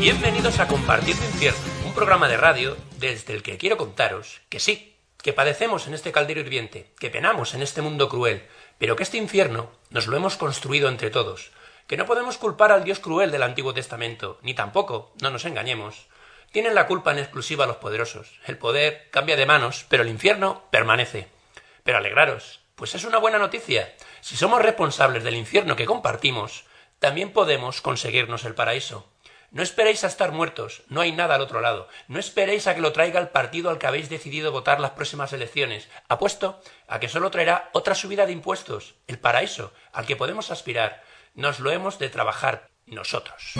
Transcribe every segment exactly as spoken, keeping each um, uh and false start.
Bienvenidos a Compartir tu Infierno, un programa de radio desde el que quiero contaros que sí, que padecemos en este caldero hirviente, que penamos en este mundo cruel, pero que este infierno nos lo hemos construido entre todos, que no podemos culpar al Dios cruel del Antiguo Testamento, ni tampoco, no nos engañemos, tienen la culpa en exclusiva los poderosos. El poder cambia de manos, pero el infierno permanece. Pero alegraros, pues es una buena noticia. Si somos responsables del infierno que compartimos, también podemos conseguirnos el paraíso. No esperéis a estar muertos, no hay nada al otro lado. No esperéis a que lo traiga el partido al que habéis decidido votar las próximas elecciones. Apuesto a que solo traerá otra subida de impuestos, el paraíso, al que podemos aspirar. Nos lo hemos de trabajar nosotros.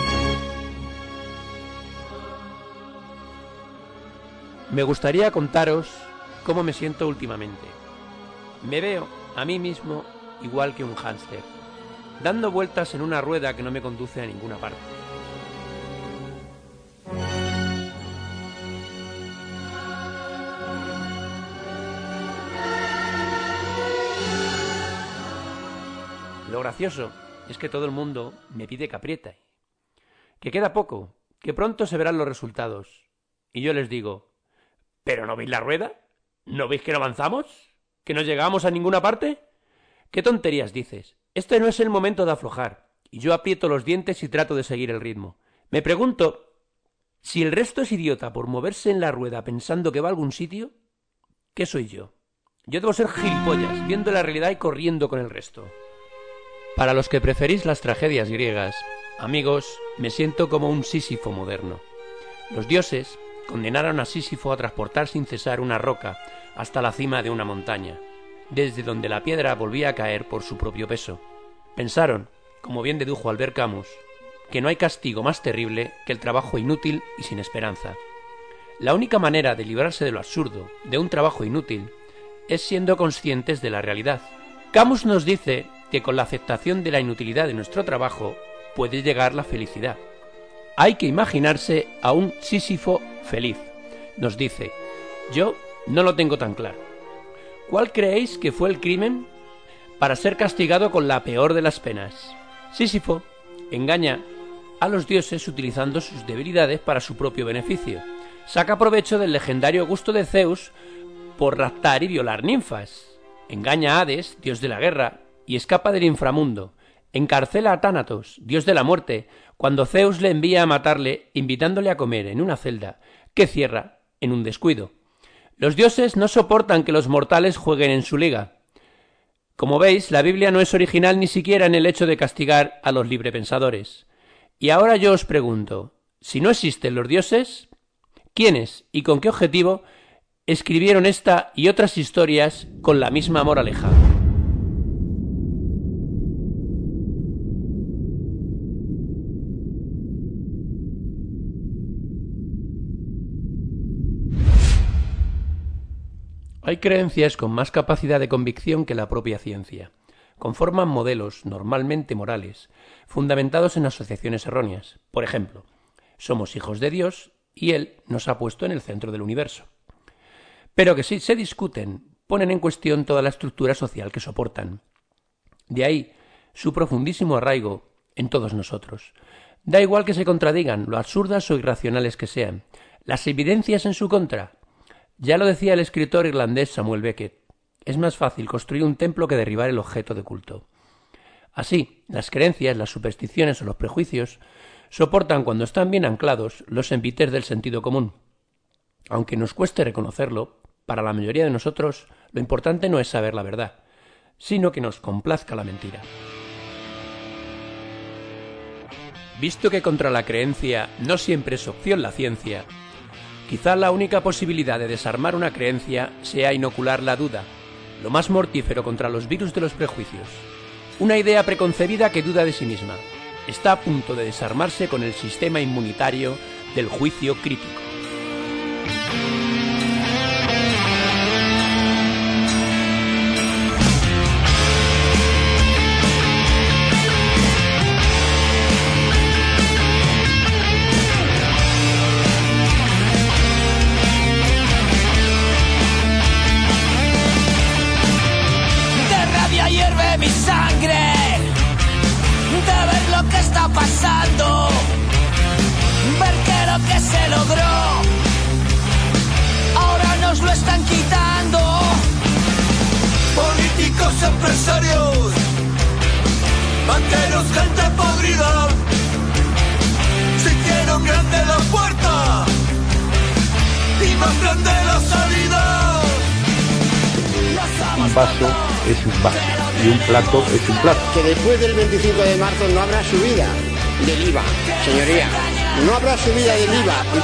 Me gustaría contaros cómo me siento últimamente. Me veo a mí mismo igual que un hámster, dando vueltas en una rueda que no me conduce a ninguna parte. Lo gracioso es que todo el mundo me pide que apriete, que queda poco, que pronto se verán los resultados. Y yo les digo, ¿pero no veis la rueda? ¿No veis que no avanzamos? ¿Que no llegamos a ninguna parte? ¿Qué tonterías dices? Este no es el momento de aflojar. Y yo aprieto los dientes y trato de seguir el ritmo. Me pregunto, si el resto es idiota por moverse en la rueda pensando que va a algún sitio, ¿qué soy yo? Yo debo ser gilipollas, viendo la realidad y corriendo con el resto. Para los que preferís las tragedias griegas, amigos, me siento como un Sísifo moderno. Los dioses condenaron a Sísifo a transportar sin cesar una roca hasta la cima de una montaña, desde donde la piedra volvía a caer por su propio peso. Pensaron, como bien dedujo Albert Camus, que no hay castigo más terrible que el trabajo inútil y sin esperanza. La única manera de librarse de lo absurdo, de un trabajo inútil, es siendo conscientes de la realidad. Camus nos dice que con la aceptación de la inutilidad de nuestro trabajo puede llegar la felicidad. Hay que imaginarse a un Sísifo feliz. Nos dice, yo no lo tengo tan claro. ¿Cuál creéis que fue el crimen para ser castigado con la peor de las penas? Sísifo engaña a los dioses utilizando sus debilidades para su propio beneficio. Saca provecho del legendario gusto de Zeus por raptar y violar ninfas. Engaña a Hades, dios de la guerra, y escapa del inframundo. Encarcela a Tánatos, dios de la muerte, cuando Zeus le envía a matarle, invitándole a comer en una celda, que cierra en un descuido. Los dioses no soportan que los mortales jueguen en su liga. Como veis, la Biblia no es original ni siquiera en el hecho de castigar a los librepensadores. Y ahora yo os pregunto, si no existen los dioses, ¿quiénes y con qué objetivo escribieron esta y otras historias con la misma moraleja? Hay creencias con más capacidad de convicción que la propia ciencia. Conforman modelos, normalmente morales, fundamentados en asociaciones erróneas. Por ejemplo, somos hijos de Dios y Él nos ha puesto en el centro del universo. Pero que si se discuten, ponen en cuestión toda la estructura social que soportan. De ahí su profundísimo arraigo en todos nosotros. Da igual que se contradigan, lo absurdas o irracionales que sean. Las evidencias en su contra. Ya lo decía el escritor irlandés Samuel Beckett, es más fácil construir un templo que derribar el objeto de culto. Así, las creencias, las supersticiones o los prejuicios soportan, cuando están bien anclados, los envites del sentido común. Aunque nos cueste reconocerlo, para la mayoría de nosotros lo importante no es saber la verdad, sino que nos complazca la mentira. Visto que contra la creencia no siempre es opción la ciencia, quizá la única posibilidad de desarmar una creencia sea inocular la duda, lo más mortífero contra los virus de los prejuicios. Una idea preconcebida que duda de sí misma. Está a punto de desarmarse con el sistema inmunitario del juicio crítico. Pasando, ver un vaso es un vaso y un plato es un plato. Que después del veinticinco de marzo no habrá subida del I V A, señoría. No habrá subida del I V A.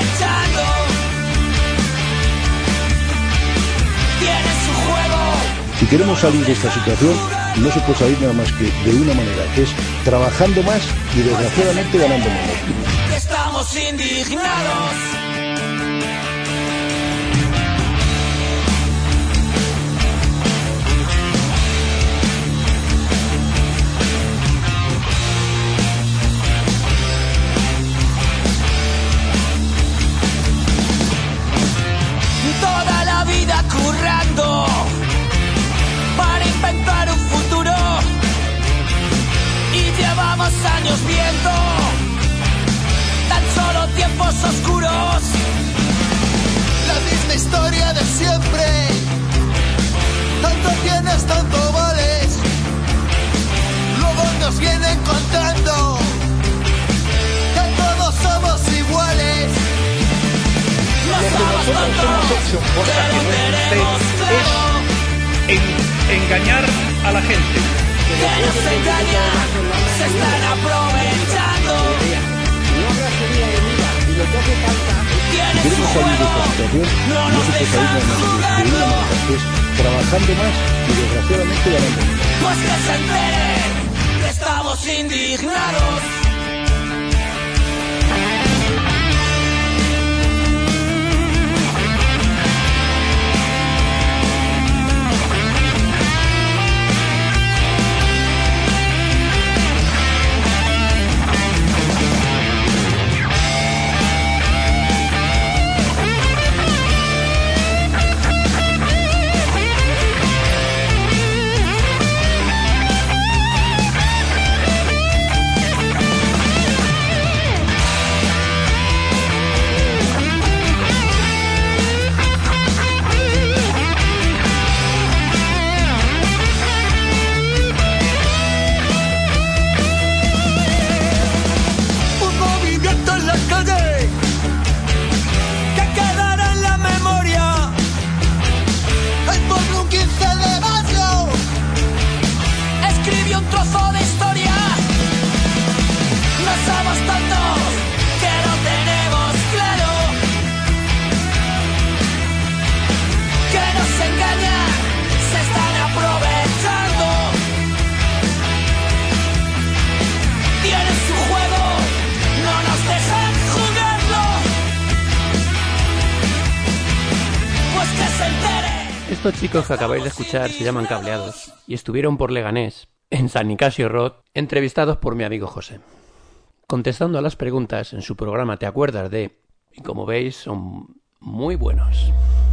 Si queremos salir de esta situación, no se puede salir nada más que de una manera, que es trabajando más y desgraciadamente ganando menos. Estamos indignados. Toda la vida currando para inventar un futuro y llevamos años viendo tan solo tiempos oscuros. La misma historia de siempre, tanto tienes, tanto vales. Luego nos vienen contando que todos somos iguales. Lo que nosotros hemos hecho, cosa que no es usted, es en, engañar a la gente. Que nos engañan, se están aprovechando. No habrá subida del I V A y lo que hace falta Tienen Si su queremos salir de esta juego, situación, no no nos se puede salir dejan nada más que de una jugarlo. manera, que es trabajando más y desgraciadamente ganando menos. Pues que se enteren que estamos indignados. Un movimiento en la calle que quedará en la memoria. El pueblo un quince de mayo Escribí un trozo de historia. No somos tontos, que lo tenemos claro. Que nos engañan, se están aprovechando. Tienen su juego, no nos dejan jugarlo. Pues que se enteren. Estos chicos que acabáis de escuchar se llaman Cableados y estuvieron por Leganés, en San Nicasio Road, entrevistados por mi amigo José. Contestando a las preguntas en su programa ¿Te acuerdas de? Y como veis son muy buenos.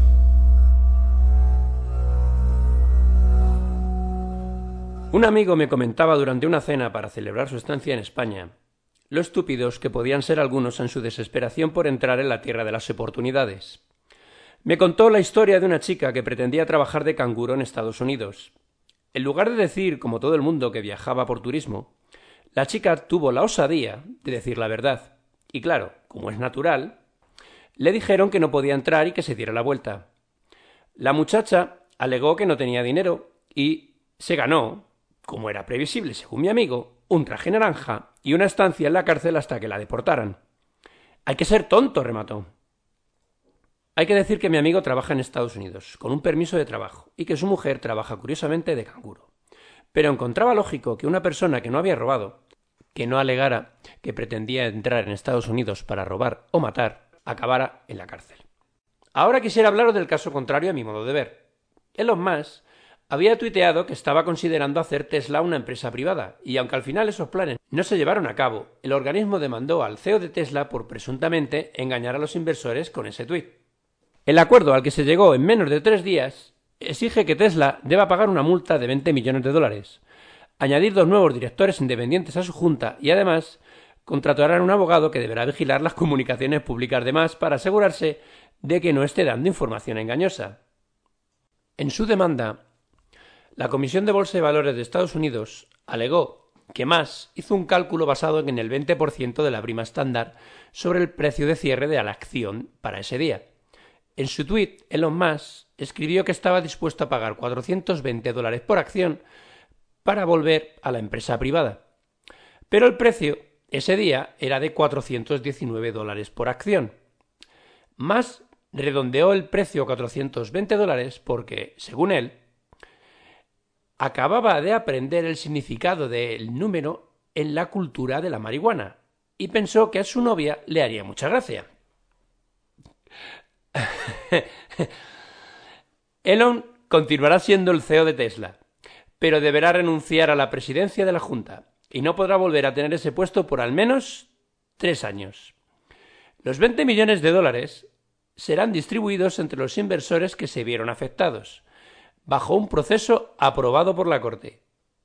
Un amigo me comentaba durante una cena para celebrar su estancia en España lo estúpidos que podían ser algunos en su desesperación por entrar en la tierra de las oportunidades. Me contó la historia de una chica que pretendía trabajar de canguro en Estados Unidos. En lugar de decir, como todo el mundo, que viajaba por turismo, la chica tuvo la osadía de decir la verdad. Y claro, como es natural, le dijeron que no podía entrar y que se diera la vuelta. La muchacha alegó que no tenía dinero y se ganó, como era previsible según mi amigo, un traje naranja y una estancia en la cárcel hasta que la deportaran. Hay que ser tonto, remató. Hay que decir que mi amigo trabaja en Estados Unidos, con un permiso de trabajo, y que su mujer trabaja curiosamente de canguro. Pero encontraba lógico que una persona que no había robado, que no alegara que pretendía entrar en Estados Unidos para robar o matar, acabara en la cárcel. Ahora quisiera hablaros del caso contrario a mi modo de ver. Elon Musk había tuiteado que estaba considerando hacer Tesla una empresa privada, y aunque al final esos planes no se llevaron a cabo, el organismo demandó al C E O de Tesla por presuntamente engañar a los inversores con ese tuit. El acuerdo al que se llegó en menos de tres días exige que Tesla deba pagar una multa de veinte millones de dólares, añadir dos nuevos directores independientes a su junta y además contratarán a un abogado que deberá vigilar las comunicaciones públicas de Musk para asegurarse de que no esté dando información engañosa. En su demanda, la Comisión de Bolsa y Valores de Estados Unidos alegó que Musk hizo un cálculo basado en el veinte por ciento de la prima estándar sobre el precio de cierre de la acción para ese día. En su tuit, Elon Musk escribió que estaba dispuesto a pagar cuatrocientos veinte dólares por acción para volver a la empresa privada. Pero el precio ese día era de cuatrocientos diecinueve dólares por acción. Más redondeó el precio a cuatrocientos veinte dólares porque, según él, acababa de aprender el significado del número en la cultura de la marihuana y pensó que a su novia le haría mucha gracia. Elon continuará siendo el C E O de Tesla, pero deberá renunciar a la presidencia de la Junta y no podrá volver a tener ese puesto por al menos tres años. Los veinte millones de dólares serán distribuidos entre los inversores que se vieron afectados, bajo un proceso aprobado por la Corte.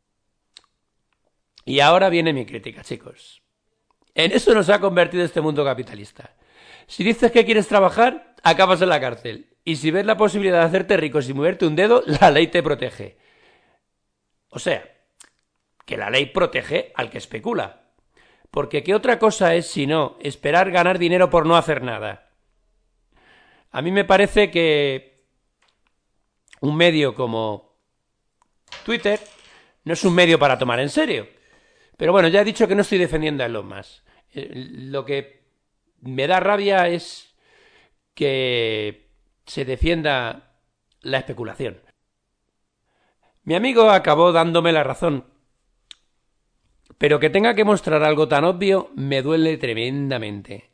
Y ahora viene mi crítica, chicos. En eso nos ha convertido este mundo capitalista. Si dices que quieres trabajar, acabas en la cárcel. Y si ves la posibilidad de hacerte rico sin moverte un dedo, la ley te protege. O sea, que la ley protege al que especula. Porque ¿qué otra cosa es sino esperar ganar dinero por no hacer nada? A mí me parece que un medio como Twitter no es un medio para tomar en serio. Pero bueno, ya he dicho que no estoy defendiendo a Elon Musk. Lo que me da rabia es que se defienda la especulación. Mi amigo acabó dándome la razón, pero que tenga que mostrar algo tan obvio me duele tremendamente.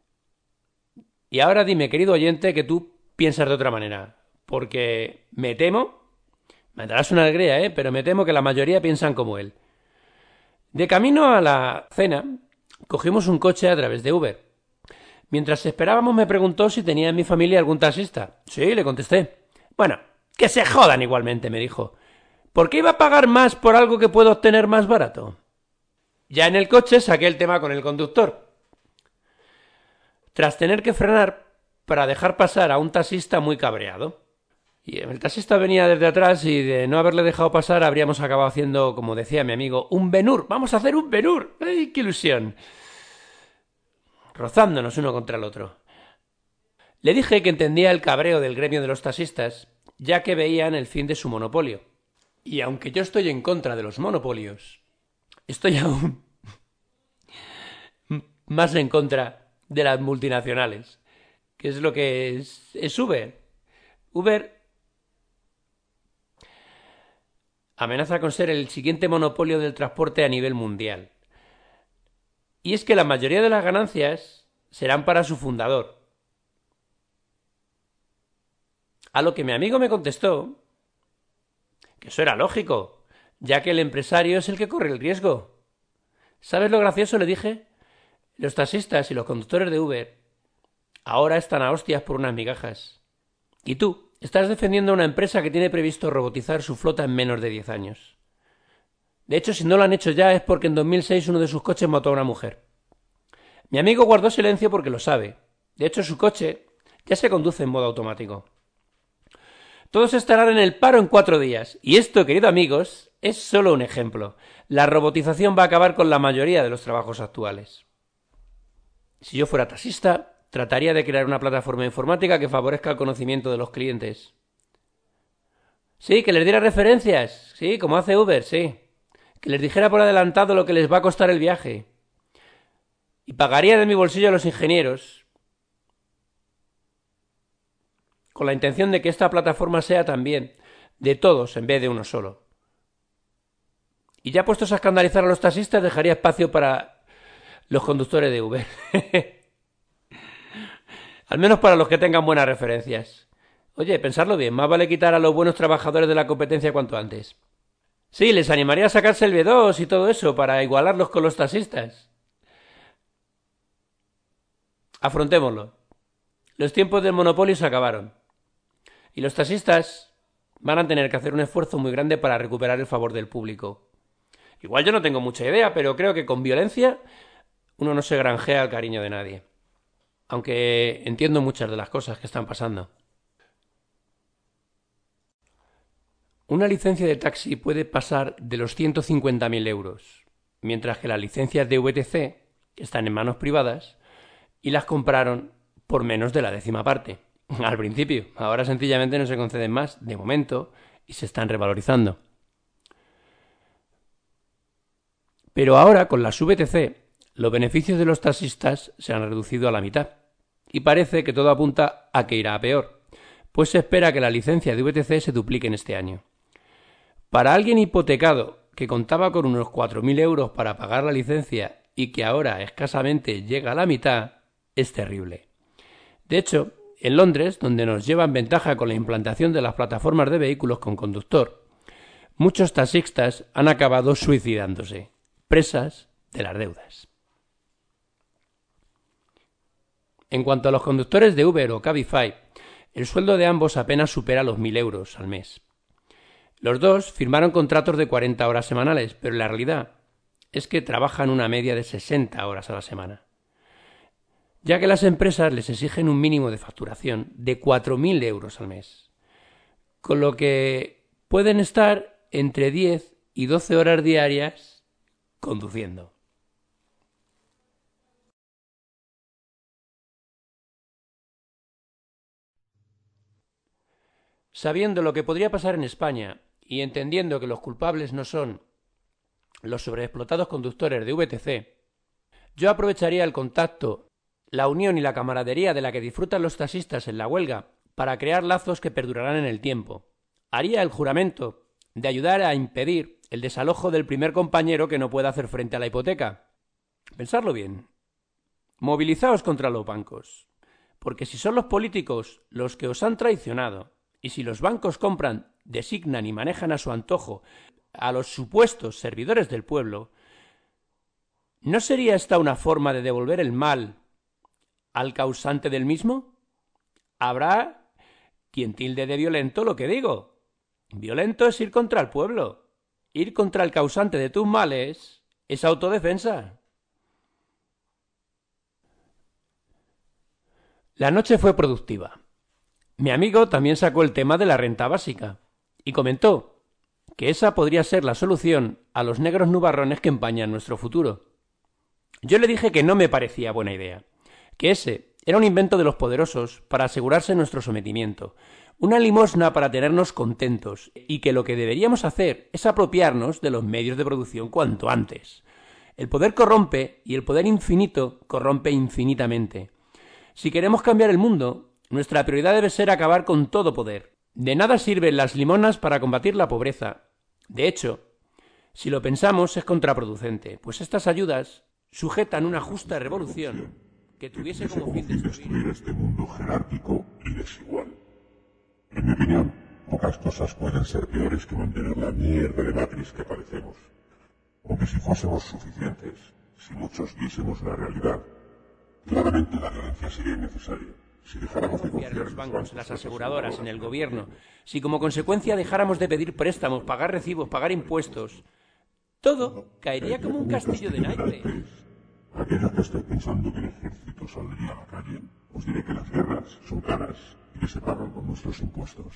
Y ahora dime, querido oyente, que tú piensas de otra manera, porque me temo, me darás una alegría, ¿eh? Pero me temo que la mayoría piensan como él. De camino a la cena, cogimos un coche a través de Uber. Mientras esperábamos me preguntó si tenía en mi familia algún taxista. Sí, le contesté. Bueno, que se jodan igualmente, me dijo. ¿Por qué iba a pagar más por algo que puedo obtener más barato? Ya en el coche saqué el tema con el conductor. Tras tener que frenar para dejar pasar a un taxista muy cabreado. Y el taxista venía desde atrás y de no haberle dejado pasar habríamos acabado haciendo, como decía mi amigo, un Ben-Hur. ¡Vamos a hacer un Ben-Hur! ¡Ay, qué ilusión! Rozándonos uno contra el otro. Le dije que entendía el cabreo del gremio de los taxistas, ya que veían el fin de su monopolio. Y aunque yo estoy en contra de los monopolios, estoy aún más en contra de las multinacionales, que es lo que es, es Uber. Uber amenaza con ser el siguiente monopolio del transporte a nivel mundial. Y es que la mayoría de las ganancias serán para su fundador. A lo que mi amigo me contestó que eso era lógico, ya que el empresario es el que corre el riesgo. ¿Sabes lo gracioso? Le dije. Los taxistas y los conductores de Uber ahora están a hostias por unas migajas. ¿Y tú? Estás defendiendo a una empresa que tiene previsto robotizar su flota en menos de diez años. De hecho, si no lo han hecho ya es porque en dos mil seis uno de sus coches mató a una mujer. Mi amigo guardó silencio porque lo sabe. De hecho, su coche ya se conduce en modo automático. Todos estarán en el paro en cuatro días. Y esto, queridos amigos, es solo un ejemplo. La robotización va a acabar con la mayoría de los trabajos actuales. Si yo fuera taxista, trataría de crear una plataforma informática que favorezca el conocimiento de los clientes. Sí, que les diera referencias. Sí, como hace Uber, sí. Que les dijera por adelantado lo que les va a costar el viaje. Y pagaría de mi bolsillo a los ingenieros, con la intención de que esta plataforma sea también de todos en vez de uno solo. Y ya puestos a escandalizar a los taxistas, dejaría espacio para los conductores de Uber. Al menos para los que tengan buenas referencias. Oye, pensarlo bien, más vale quitar a los buenos trabajadores de la competencia cuanto antes. Sí, les animaría a sacarse el B dos y todo eso para igualarlos con los taxistas. Afrontémoslo. Los tiempos del monopolio se acabaron. Y los taxistas van a tener que hacer un esfuerzo muy grande para recuperar el favor del público. Igual yo no tengo mucha idea, pero creo que con violencia uno no se granjea el cariño de nadie. Aunque entiendo muchas de las cosas que están pasando. Una licencia de taxi puede pasar de los ciento cincuenta mil euros, mientras que las licencias de V T C están en manos privadas y las compraron por menos de la décima parte. Al principio. Ahora sencillamente no se conceden más, de momento, y se están revalorizando. Pero ahora, con las V T C, los beneficios de los taxistas se han reducido a la mitad. Y parece que todo apunta a que irá a peor, pues se espera que la licencia de V T C se duplique en este año. Para alguien hipotecado que contaba con unos cuatro mil euros para pagar la licencia y que ahora escasamente llega a la mitad, es terrible. De hecho, en Londres, donde nos llevan ventaja con la implantación de las plataformas de vehículos con conductor, muchos taxistas han acabado suicidándose, presas de las deudas. En cuanto a los conductores de Uber o Cabify, el sueldo de ambos apenas supera los mil euros al mes. Los dos firmaron contratos de cuarenta horas semanales, pero la realidad es que trabajan una media de sesenta horas a la semana, ya que las empresas les exigen un mínimo de facturación de cuatro mil euros al mes, con lo que pueden estar entre diez y doce horas diarias conduciendo. Sabiendo lo que podría pasar en España y entendiendo que los culpables no son los sobreexplotados conductores de V T C, yo aprovecharía el contacto, la unión y la camaradería de la que disfrutan los taxistas en la huelga para crear lazos que perdurarán en el tiempo. Haría el juramento de ayudar a impedir el desalojo del primer compañero que no pueda hacer frente a la hipoteca. Pensadlo bien. Movilizaos contra los bancos, porque si son los políticos los que os han traicionado, y si los bancos compran, designan y manejan a su antojo a los supuestos servidores del pueblo, ¿no sería esta una forma de devolver el mal al causante del mismo? Habrá quien tilde de violento lo que digo. Violento es ir contra el pueblo. Ir contra el causante de tus males es autodefensa. La noche fue productiva. Mi amigo también sacó el tema de la renta básica y comentó que esa podría ser la solución a los negros nubarrones que empañan nuestro futuro. Yo le dije que no me parecía buena idea, que ese era un invento de los poderosos para asegurarse nuestro sometimiento, una limosna para tenernos contentos, y que lo que deberíamos hacer es apropiarnos de los medios de producción cuanto antes. El poder corrompe y el poder infinito corrompe infinitamente. Si queremos cambiar el mundo, nuestra prioridad debe ser acabar con todo poder. De nada sirven las limonas para combatir la pobreza. De hecho, si lo pensamos es contraproducente, pues estas ayudas sujetan una justa revolución que tuviese como fin destruir este mundo jerárquico y desigual. En mi opinión, pocas cosas pueden ser peores que mantener la mierda de matriz que padecemos. Aunque si fuésemos suficientes, si muchos viésemos la realidad, claramente la violencia sería innecesaria. Si dejáramos de confiar en los bancos, en las aseguradoras, en el gobierno, si como consecuencia dejáramos de pedir préstamos, pagar recibos, pagar impuestos, todo caería como un castillo de naipes. Aquellos que estoy pensando que el ejército saldría a la calle, os diré que las guerras son caras y que se pagan con nuestros impuestos.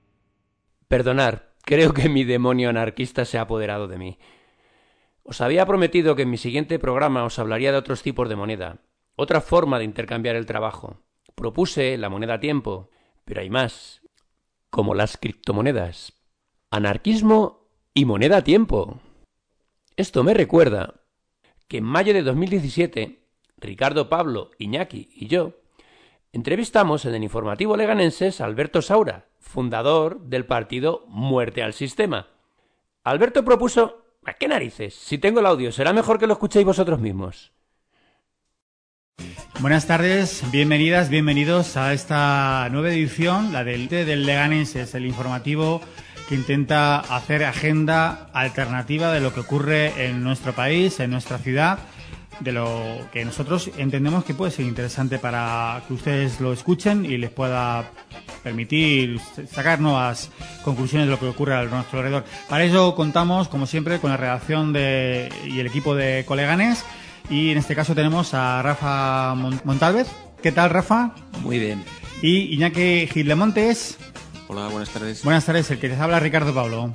Perdonar, creo que mi demonio anarquista se ha apoderado de mí. Os había prometido que en mi siguiente programa os hablaría de otros tipos de moneda, otra forma de intercambiar el trabajo. Propuse la moneda tiempo, pero hay más, como las criptomonedas. Anarquismo y moneda tiempo. Esto me recuerda que en mayo de dos mil diecisiete, Ricardo, Pablo, Iñaki y yo entrevistamos en el informativo leganenses a Alberto Saura, fundador del partido Muerte al Sistema. Alberto propuso... ¿A qué narices? Si tengo el audio, será mejor que lo escuchéis vosotros mismos. Buenas tardes, bienvenidas, bienvenidos a esta nueva edición, la del del Leganenses, el informativo que intenta hacer agenda alternativa de lo que ocurre en nuestro país, en nuestra ciudad, de lo que nosotros entendemos que puede ser interesante para que ustedes lo escuchen y les pueda permitir sacar nuevas conclusiones de lo que ocurre a nuestro alrededor. Para ello contamos, como siempre, con la redacción de, y el equipo de Coleganes. Y en este caso tenemos a Rafa Montalvez. ¿Qué tal, Rafa? Muy bien. Y Iñaki Gildemontes. Hola, buenas tardes. Buenas tardes, el que les habla Ricardo Pablo.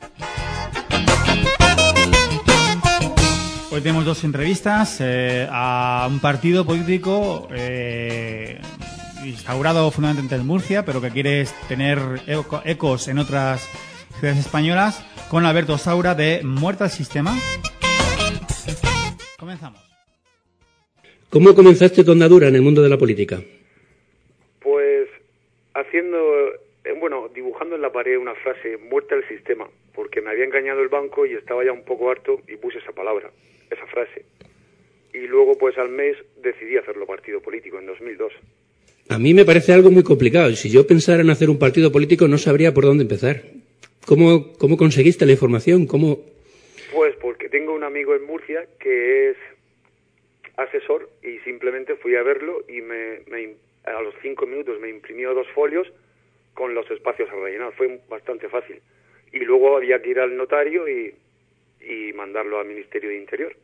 Hoy tenemos dos entrevistas eh, a un partido político eh, instaurado fundamentalmente en Murcia, pero que quiere tener eco, ecos en otras ciudades españolas, con Alberto Saura de Muerta al Sistema. Comenzamos. ¿Cómo comenzaste tu andadura en el mundo de la política? Pues haciendo, bueno, dibujando en la pared una frase, muerta el sistema, porque me había engañado el banco y estaba ya un poco harto y puse esa palabra, esa frase. Y luego, pues al mes, decidí hacerlo partido político, en dos mil dos. A mí me parece algo muy complicado. Si yo pensara en hacer un partido político, no sabría por dónde empezar. ¿Cómo, cómo conseguiste la información? ¿Cómo...? Pues porque tengo un amigo en Murcia que es asesor y simplemente fui a verlo y me, me a los cinco minutos me imprimió dos folios con los espacios a rellenar. Fue bastante fácil. Y luego había que ir al notario y, y mandarlo al Ministerio de Interior.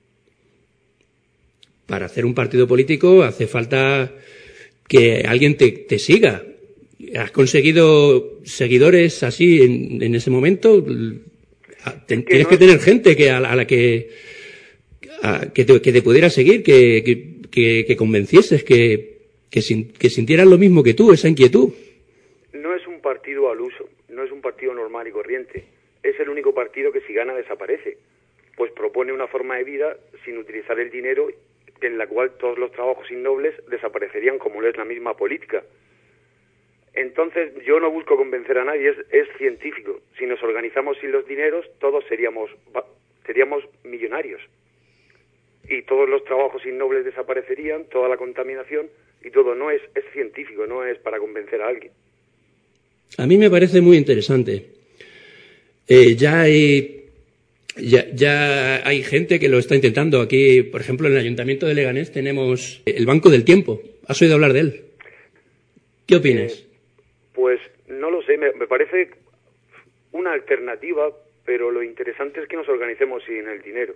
Para hacer un partido político hace falta que alguien te, te siga. ¿Has conseguido seguidores así en, en ese momento? Tienes que, no... que tener gente que a la, a la que, a, que, te, que te pudiera seguir, que, que, que, que convencieses, que, que, sin, que sintieran lo mismo que tú, esa inquietud. No es un partido al uso, no es un partido normal y corriente. Es el único partido que si gana desaparece. Pues propone una forma de vida sin utilizar el dinero, en la cual todos los trabajos innobles desaparecerían, como lo es la misma política. Entonces, yo no busco convencer a nadie, es, es científico. Si nos organizamos sin los dineros, todos seríamos, seríamos millonarios. Y todos los trabajos innobles desaparecerían, toda la contaminación, y todo no es, es científico, no es para convencer a alguien. A mí me parece muy interesante. Eh, ya hay... Ya, ya hay gente que lo está intentando. Aquí, por ejemplo, en el Ayuntamiento de Leganés tenemos el Banco del Tiempo. ¿Has oído hablar de él? ¿Qué opinas? Eh, pues no lo sé, me, me parece una alternativa, pero lo interesante es que nos organicemos sin el dinero.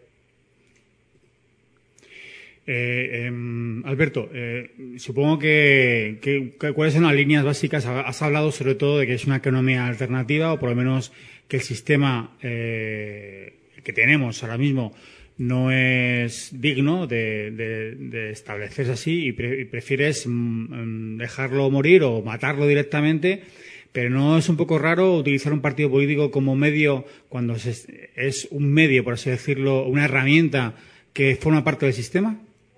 Eh, eh, Alberto, eh, supongo que, que, que cuáles son las líneas básicas. Has hablado sobre todo de que es una economía alternativa, o por lo menos que el sistema eh, que tenemos ahora mismo no es digno de, de, de establecerse así y, pre, y prefieres mm, dejarlo morir o matarlo directamente. Pero ¿no es un poco raro utilizar un partido político como medio cuando se, es un medio, por así decirlo, una herramienta que forma parte del sistema?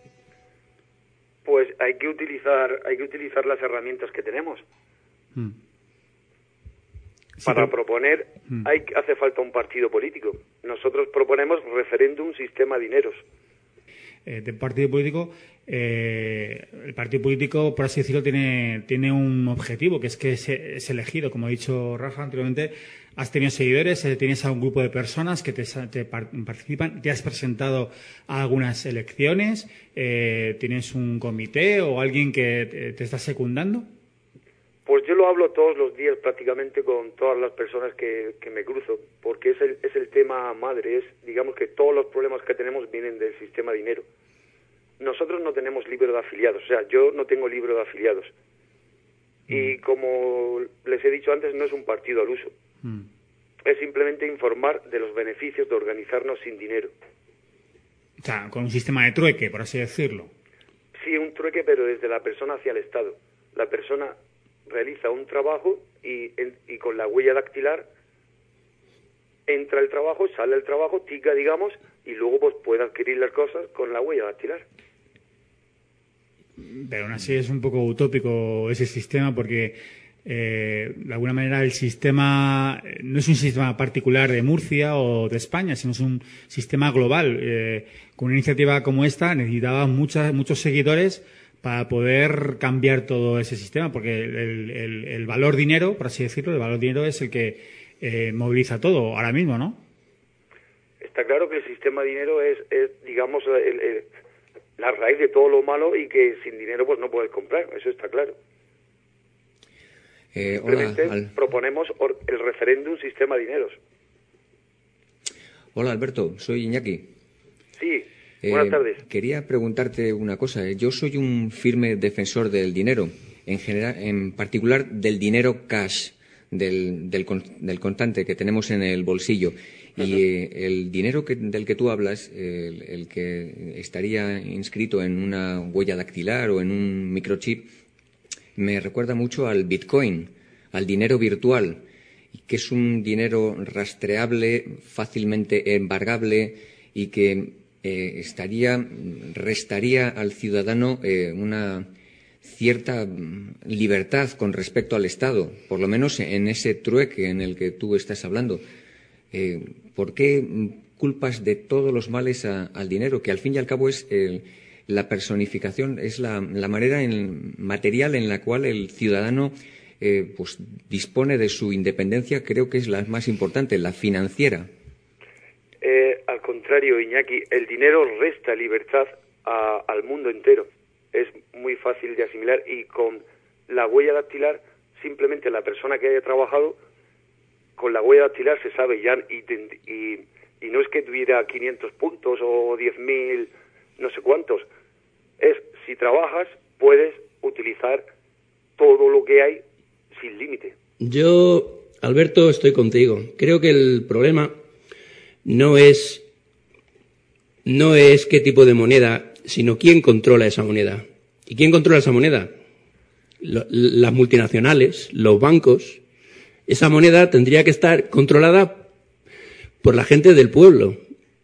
Pues hay que utilizar, hay que utilizar las herramientas que tenemos. Hmm. Sí, Para pero... proponer hmm. hay, hace falta un partido político. Nosotros proponemos referéndum, sistema, dineros. Eh, del partido político, eh, el partido político, por así decirlo, tiene, tiene un objetivo, que es que es, es elegido. Como ha dicho Rafa anteriormente, has tenido seguidores, eh, tienes a un grupo de personas que te, te participan, te has presentado a algunas elecciones, eh, tienes un comité o alguien que te, te está secundando. Pues yo lo hablo todos los días prácticamente con todas las personas que, que me cruzo, porque es el, es el tema madre, es digamos que todos los problemas que tenemos vienen del sistema dinero. Nosotros no tenemos libro de afiliados, o sea, yo no tengo libro de afiliados. Mm. Y como les he dicho antes, no es un partido al uso. Mm. Es simplemente informar de los beneficios de organizarnos sin dinero. O sea, con un sistema de trueque, por así decirlo. Sí, un trueque, pero desde la persona hacia el Estado. La persona realiza un trabajo y, y con la huella dactilar entra el trabajo, sale el trabajo, tica, digamos, y luego pues puede adquirir las cosas con la huella dactilar. Pero aún así es un poco utópico ese sistema porque eh, de alguna manera el sistema no es un sistema particular de Murcia o de España, sino es un sistema global. Eh, con una iniciativa como esta necesitaba muchas, muchos seguidores para poder cambiar todo ese sistema, porque el, el, el valor dinero, por así decirlo, el valor dinero es el que eh, moviliza todo ahora mismo, ¿no? Está claro que el sistema dinero es, es digamos, el, el, la raíz de todo lo malo y que sin dinero pues no puedes comprar, eso está claro. Eh, Simplemente hola, Al... proponemos el referéndum sistema dineros. Hola, Alberto, soy Iñaki. Sí. Buenas tardes. Eh, quería preguntarte una cosa. Yo soy un firme defensor del dinero, en general, en particular del dinero cash, del, del, del contante que tenemos en el bolsillo. Uh-huh. Y eh, el dinero que, del que tú hablas, el, el que estaría inscrito en una huella dactilar o en un microchip, me recuerda mucho al Bitcoin, al dinero virtual, que es un dinero rastreable, fácilmente embargable y que eh, estaría, restaría al ciudadano eh, una cierta libertad con respecto al Estado, por lo menos en ese trueque en el que tú estás hablando. Eh, ¿Por qué culpas de todos los males a, al dinero? Que al fin y al cabo es el, la personificación, es la, la manera en, material en la cual el ciudadano Eh, pues dispone de su independencia, creo que es la más importante, la financiera. Eh, al contrario, Iñaki, el dinero resta libertad a, al mundo entero. Es muy fácil de asimilar y con la huella dactilar, simplemente la persona que haya trabajado, con la huella dactilar se sabe ya, y, y, y no es que tuviera quinientos puntos o diez mil, no sé cuántos. Es, si trabajas, puedes utilizar todo lo que hay sin límite. Yo, Alberto, estoy contigo. Creo que el problema no es no es qué tipo de moneda, sino quién controla esa moneda. ¿Y quién controla esa moneda? Lo, las multinacionales, los bancos. Esa moneda tendría que estar controlada por la gente del pueblo.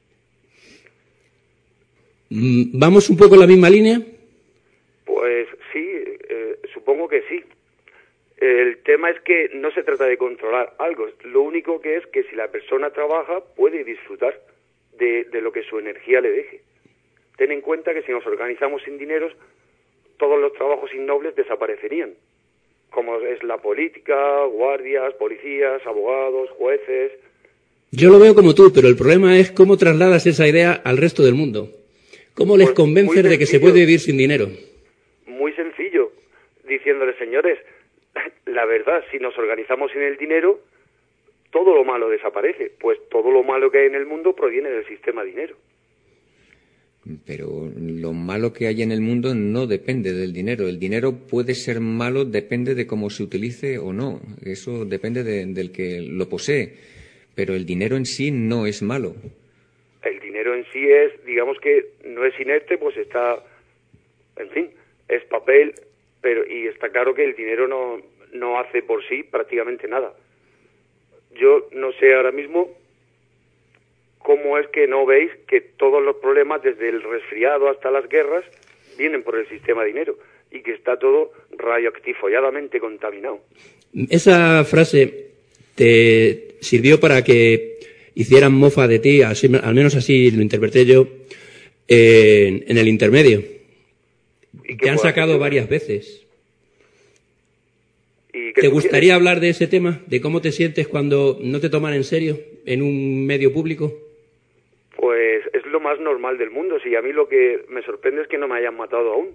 ¿Vamos un poco en la misma línea? Pues sí, eh, supongo que sí. El tema es que no se trata de controlar algo, lo único que es que si la persona trabaja puede disfrutar de, de lo que su energía le deje. Ten en cuenta que si nos organizamos sin dineros, todos los trabajos innobles desaparecerían, como es la política, guardias, policías, abogados, jueces. Yo lo veo como tú, pero el problema es cómo trasladas esa idea al resto del mundo. ¿Cómo les pues convences de que se puede vivir sin dinero? Muy sencillo, diciéndoles, señores, la verdad, si nos organizamos sin el dinero, todo lo malo desaparece, pues todo lo malo que hay en el mundo proviene del sistema dinero. Pero lo malo que hay en el mundo no depende del dinero. El dinero puede ser malo, depende de cómo se utilice o no. Eso depende de, del que lo posee. Pero el dinero en sí no es malo. El dinero en sí es, digamos que no es inerte, pues está, en fin, es papel. Pero y está claro que el dinero no, no hace por sí prácticamente nada. Yo no sé ahora mismo cómo es que no veis que todos los problemas, desde el resfriado hasta las guerras, vienen por el sistema dinero y que está todo radioactifolladamente contaminado. Esa frase te sirvió para que hicieran mofa de ti, así, al menos así lo interpreté yo, en, en el intermedio. Te han sacado varias veces. ¿Y ¿Te gustaría hablar de ese tema? ¿De cómo te sientes cuando no te toman en serio en un medio público? Pues es lo más normal del mundo. Sí, a mí lo que me sorprende es que no me hayan matado aún.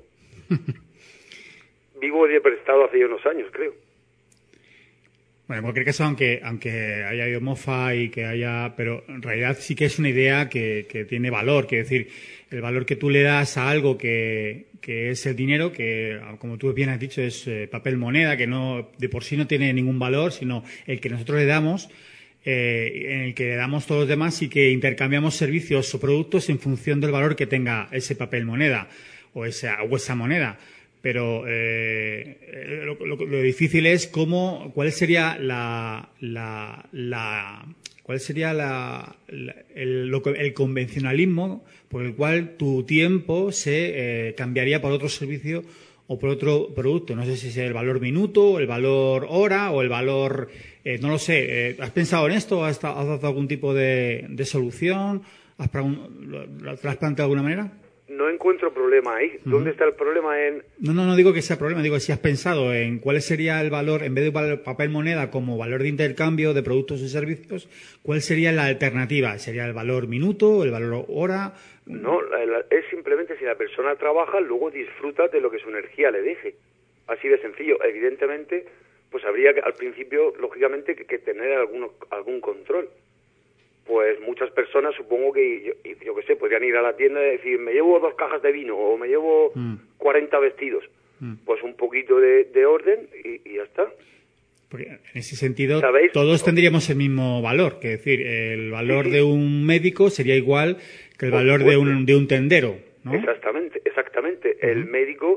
Vivo de prestado hace unos años, creo. Bueno, en cualquier caso, aunque aunque haya habido mofa y que haya... Pero en realidad sí que es una idea que, que tiene valor. Quiero decir, el valor que tú le das a algo que, que es el dinero, que, como tú bien has dicho, es eh, papel moneda, que no de por sí no tiene ningún valor, sino el que nosotros le damos, eh, en el que le damos todos los demás y que intercambiamos servicios o productos en función del valor que tenga ese papel moneda o esa, o esa moneda. Pero eh, lo, lo, lo difícil es cómo, cuál sería la, la, la cuál sería la, la, el, lo, el convencionalismo por el cual tu tiempo se eh, cambiaría por otro servicio o por otro producto. No sé si es el valor minuto, el valor hora o el valor, eh, no lo sé. Eh, ¿Has pensado en esto? ¿Has, has dado algún tipo de, de solución? ¿Has, ¿Lo, ¿Lo has planteado de alguna manera? No encuentro problema ahí. ¿Dónde uh-huh. está el problema? En No, no, no digo que sea problema, digo si has pensado en cuál sería el valor, en vez de papel moneda como valor de intercambio de productos y servicios, ¿cuál sería la alternativa? ¿Sería el valor minuto, el valor hora? No, la, la, es simplemente si la persona trabaja, luego disfruta de lo que su energía le deje. Así de sencillo. Evidentemente, pues habría que, al principio, lógicamente, que, que tener algún, algún control. Pues muchas personas, supongo que, yo, yo qué sé, podrían ir a la tienda y decir, me llevo dos cajas de vino o me llevo mm. cuarenta vestidos. Mm. Pues un poquito de, de orden y, y ya está. Porque en ese sentido, ¿sabéis? Todos tendríamos el mismo valor. Que decir, el valor sí, sí. de un médico sería igual que el Por valor de un, de un tendero, ¿no? Exactamente, exactamente. Uh-huh. El médico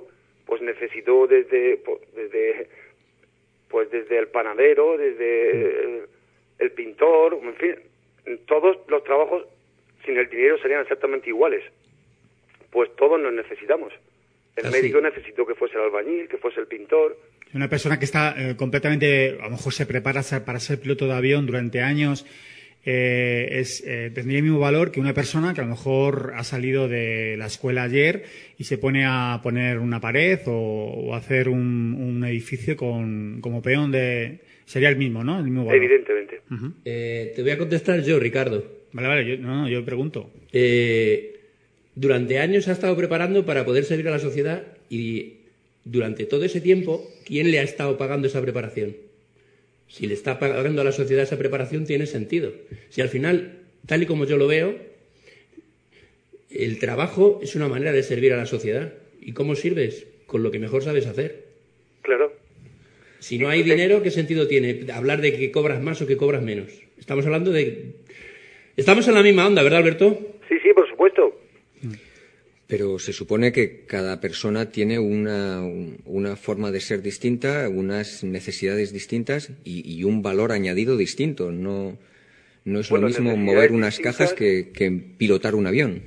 pues necesito desde, pues, desde, pues desde el panadero, desde el, el pintor, en fin, todos los trabajos sin el dinero serían exactamente iguales. Pues todos nos necesitamos. El Así. médico necesitó que fuese el albañil, que fuese el pintor. Una persona que está eh, completamente, a lo mejor se prepara para ser piloto de avión durante años, eh, es, eh, tendría el mismo valor que una persona que a lo mejor ha salido de la escuela ayer y se pone a poner una pared o, o hacer un, un edificio con, como peón de... Sería el mismo, ¿no? El mismo valor. Evidentemente. Uh-huh. Eh, te voy a contestar yo, Ricardo. Vale, vale, yo, no, no, yo pregunto. Eh, durante años ha estado preparando para poder servir a la sociedad y durante todo ese tiempo, ¿quién le ha estado pagando esa preparación? Si le está pagando a la sociedad esa preparación, tiene sentido. Si al final, tal y como yo lo veo, el trabajo es una manera de servir a la sociedad. ¿Y cómo sirves? Con lo que mejor sabes hacer. Claro. Si no hay dinero, ¿qué sentido tiene hablar de que cobras más o que cobras menos? Estamos hablando de... Estamos en la misma onda, ¿verdad, Alberto? Sí, sí, por supuesto. Pero se supone que cada persona tiene una, una forma de ser distinta, unas necesidades distintas y, y un valor añadido distinto. No, no es Bueno, lo mismo necesidades mover unas distintas. cajas que, que pilotar un avión.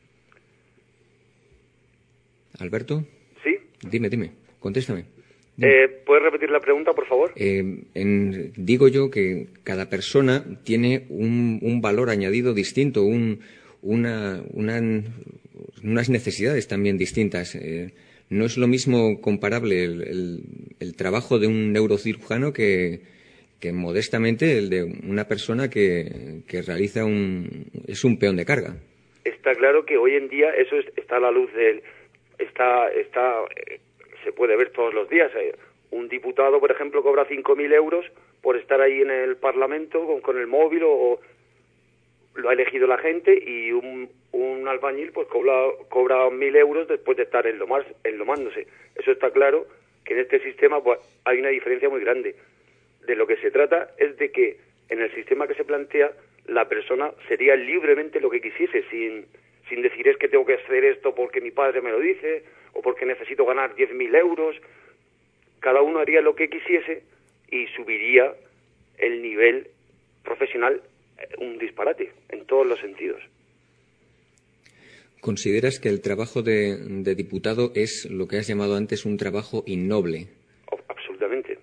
¿Alberto? Sí. Dime, dime, contéstame. Eh, ¿Puedes repetir la pregunta, por favor? Eh, en- digo yo que cada persona tiene un, un valor añadido distinto, un, una, una- unas necesidades también distintas. Eh, no es lo mismo comparable el, el- el trabajo de un neurocirujano que, que modestamente el de una persona que, que realiza un... es un peón de carga. Está claro que hoy en día eso es- está a la luz del... está está eh, se puede ver todos los días. eh. Un diputado, por ejemplo, cobra cinco mil euros por estar ahí en el Parlamento con, con el móvil o, o lo ha elegido la gente, y un, un albañil pues cobra cobra mil euros después de estar enlomar, enlomándose. Eso está claro que en este sistema pues hay una diferencia muy grande. De lo que se trata es de que en el sistema que se plantea la persona sería libremente lo que quisiese, sin sin decir es que tengo que hacer esto porque mi padre me lo dice o porque necesito ganar diez mil euros. Cada uno haría lo que quisiese y subiría el nivel profesional, eh, un disparate en todos los sentidos. ¿Consideras que el trabajo de, de diputado es lo que has llamado antes un trabajo innoble? O- absolutamente.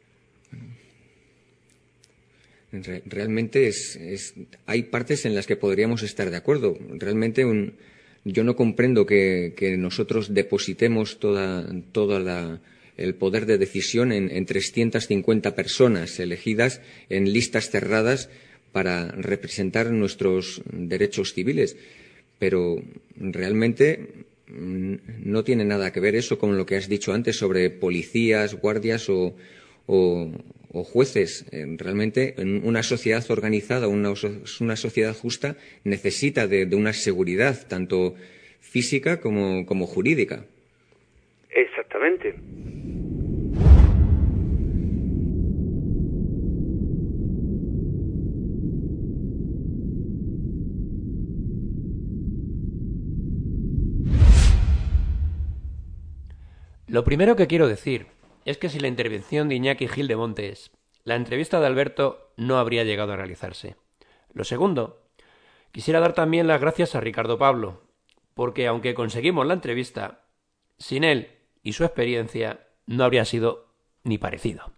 Re- Realmente es, es- hay partes en las que podríamos estar de acuerdo. Realmente un- yo no comprendo que, que nosotros depositemos toda, toda la, el poder de decisión en, en trescientas cincuenta personas elegidas en listas cerradas para representar nuestros derechos civiles. Pero realmente mm, no tiene nada que ver eso con lo que has dicho antes sobre policías, guardias o, o, o jueces. Eh, Realmente en una sociedad organizada, una, so- una sociedad justa, necesita de, de una seguridad tanto física como, como jurídica. Exactamente. Lo primero que quiero decir es que sin la intervención de Iñaki Gil de Montes, la entrevista de Alberto no habría llegado a realizarse. Lo segundo, quisiera dar también las gracias a Ricardo Pablo, porque aunque conseguimos la entrevista, sin él y su experiencia no habría sido ni parecido.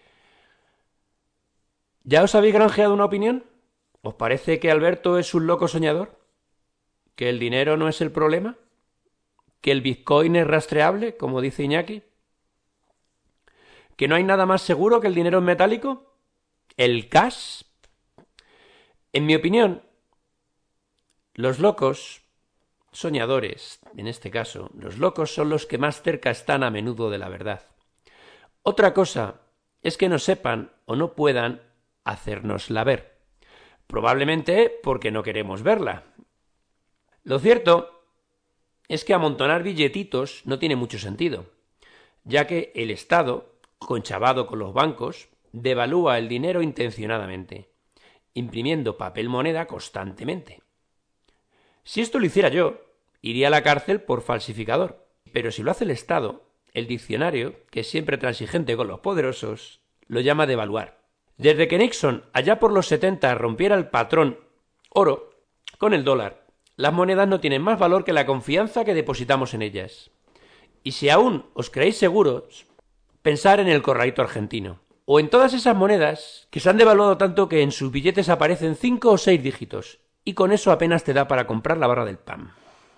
¿Ya os habéis granjeado una opinión? ¿Os parece que Alberto es un loco soñador? ¿Que el dinero no es el problema? ¿Que el Bitcoin es rastreable, como dice Iñaki? ¿Que no hay nada más seguro que el dinero en metálico? ¿El cash? En mi opinión, los locos, soñadores, en este caso, los locos son los que más cerca están a menudo de la verdad. Otra cosa es que no sepan o no puedan hacérnosla ver. Probablemente porque no queremos verla. Lo cierto es que amontonar billetitos no tiene mucho sentido, ya que el Estado, conchavado con los bancos, devalúa el dinero intencionadamente, imprimiendo papel moneda constantemente. Si esto lo hiciera yo, iría a la cárcel por falsificador, pero si lo hace el Estado, el diccionario, que es siempre transigente con los poderosos, lo llama devaluar. Desde que Nixon, allá por los setenta, rompiera el patrón oro con el dólar, las monedas no tienen más valor que la confianza que depositamos en ellas. Y si aún os creéis seguros, pensar en el corralito argentino, o en todas esas monedas que se han devaluado tanto que en sus billetes aparecen cinco o seis dígitos, y con eso apenas te da para comprar la barra del pan.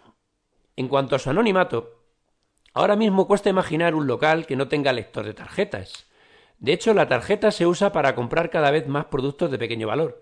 En cuanto a su anonimato, ahora mismo cuesta imaginar un local que no tenga lector de tarjetas. De hecho, la tarjeta se usa para comprar cada vez más productos de pequeño valor.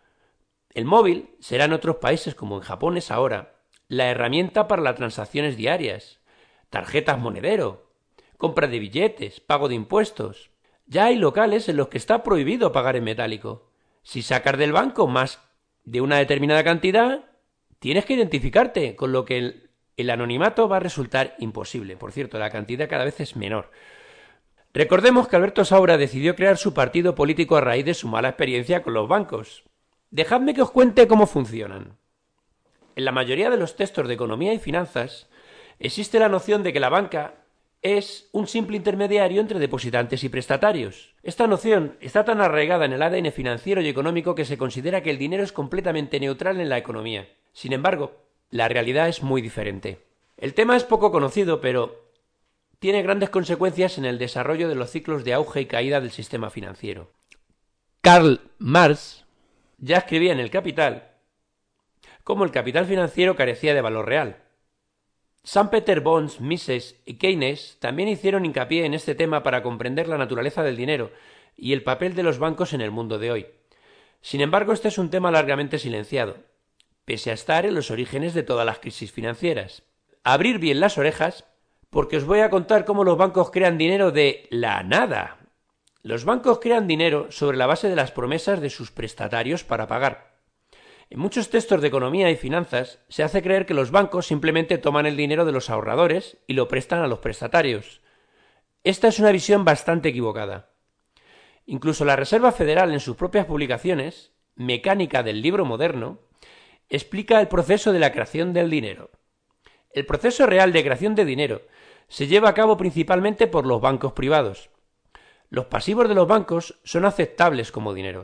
El móvil será en otros países, como en Japón es ahora, la herramienta para las transacciones diarias, tarjetas monedero, compra de billetes, pago de impuestos. Ya hay locales en los que está prohibido pagar en metálico. Si sacas del banco más de una determinada cantidad, tienes que identificarte, con lo que el, el anonimato va a resultar imposible. Por cierto, la cantidad cada vez es menor. Recordemos que Alberto Saura decidió crear su partido político a raíz de su mala experiencia con los bancos. Dejadme que os cuente cómo funcionan. En la mayoría de los textos de economía y finanzas existe la noción de que la banca es un simple intermediario entre depositantes y prestatarios. Esta noción está tan arraigada en el A D N financiero y económico que se considera que el dinero es completamente neutral en la economía. Sin embargo, la realidad es muy diferente. El tema es poco conocido, pero tiene grandes consecuencias en el desarrollo de los ciclos de auge y caída del sistema financiero. Karl Marx ya escribía en El Capital cómo el capital financiero carecía de valor real. Schumpeter, Bonds, Mises y Keynes también hicieron hincapié en este tema para comprender la naturaleza del dinero y el papel de los bancos en el mundo de hoy. Sin embargo, este es un tema largamente silenciado, pese a estar en los orígenes de todas las crisis financieras. Abrir bien las orejas, porque os voy a contar cómo los bancos crean dinero de la nada. Los bancos crean dinero sobre la base de las promesas de sus prestatarios para pagar. En muchos textos de economía y finanzas se hace creer que los bancos simplemente toman el dinero de los ahorradores y lo prestan a los prestatarios. Esta es una visión bastante equivocada. Incluso la Reserva Federal, en sus propias publicaciones, Mecánica del Libro Moderno, explica el proceso de la creación del dinero. El proceso real de creación de dinero se lleva a cabo principalmente por los bancos privados. Los pasivos de los bancos son aceptables como dinero.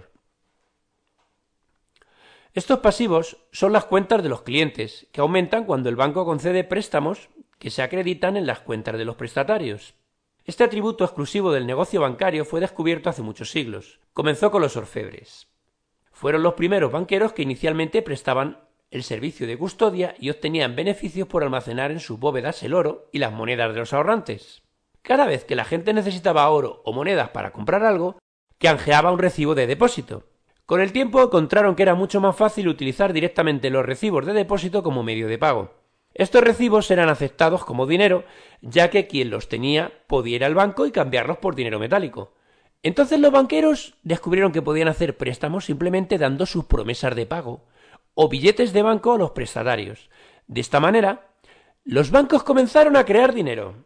Estos pasivos son las cuentas de los clientes, que aumentan cuando el banco concede préstamos que se acreditan en las cuentas de los prestatarios. Este atributo exclusivo del negocio bancario fue descubierto hace muchos siglos. Comenzó con los orfebres. Fueron los primeros banqueros que inicialmente prestaban el servicio de custodia y obtenían beneficios por almacenar en sus bóvedas el oro y las monedas de los ahorrantes. Cada vez que la gente necesitaba oro o monedas para comprar algo, canjeaba un recibo de depósito. Con el tiempo encontraron que era mucho más fácil utilizar directamente los recibos de depósito como medio de pago. Estos recibos eran aceptados como dinero, ya que quien los tenía podía ir al banco y cambiarlos por dinero metálico. Entonces los banqueros descubrieron que podían hacer préstamos simplemente dando sus promesas de pago o billetes de banco a los prestatarios. De esta manera, los bancos comenzaron a crear dinero.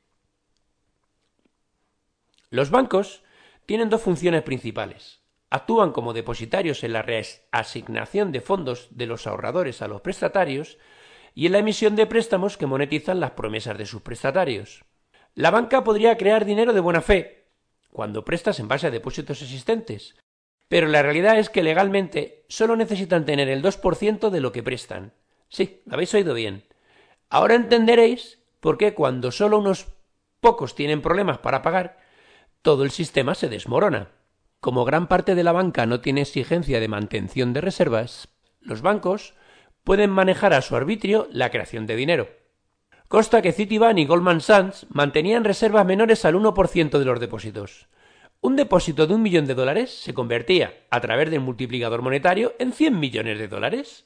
Los bancos tienen dos funciones principales. Actúan como depositarios en la reasignación de fondos de los ahorradores a los prestatarios y en la emisión de préstamos que monetizan las promesas de sus prestatarios. La banca podría crear dinero de buena fe cuando prestas en base a depósitos existentes, pero la realidad es que legalmente solo necesitan tener el dos por ciento de lo que prestan. Sí, lo habéis oído bien. Ahora entenderéis por qué cuando solo unos pocos tienen problemas para pagar, todo el sistema se desmorona. Como gran parte de la banca no tiene exigencia de mantención de reservas, los bancos pueden manejar a su arbitrio la creación de dinero. Consta que Citibank y Goldman Sachs mantenían reservas menores al uno por ciento de los depósitos. Un depósito de un millón de dólares se convertía, a través del multiplicador monetario, en cien millones de dólares.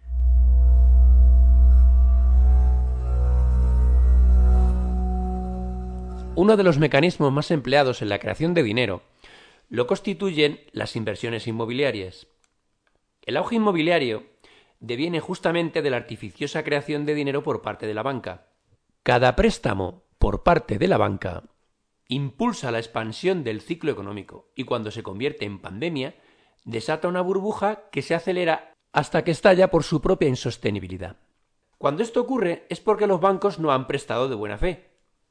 Uno de los mecanismos más empleados en la creación de dinero lo constituyen las inversiones inmobiliarias. El auge inmobiliario deviene justamente de la artificiosa creación de dinero por parte de la banca. Cada préstamo por parte de la banca impulsa la expansión del ciclo económico y cuando se convierte en pandemia desata una burbuja que se acelera hasta que estalla por su propia insostenibilidad. Cuando esto ocurre es porque los bancos no han prestado de buena fe.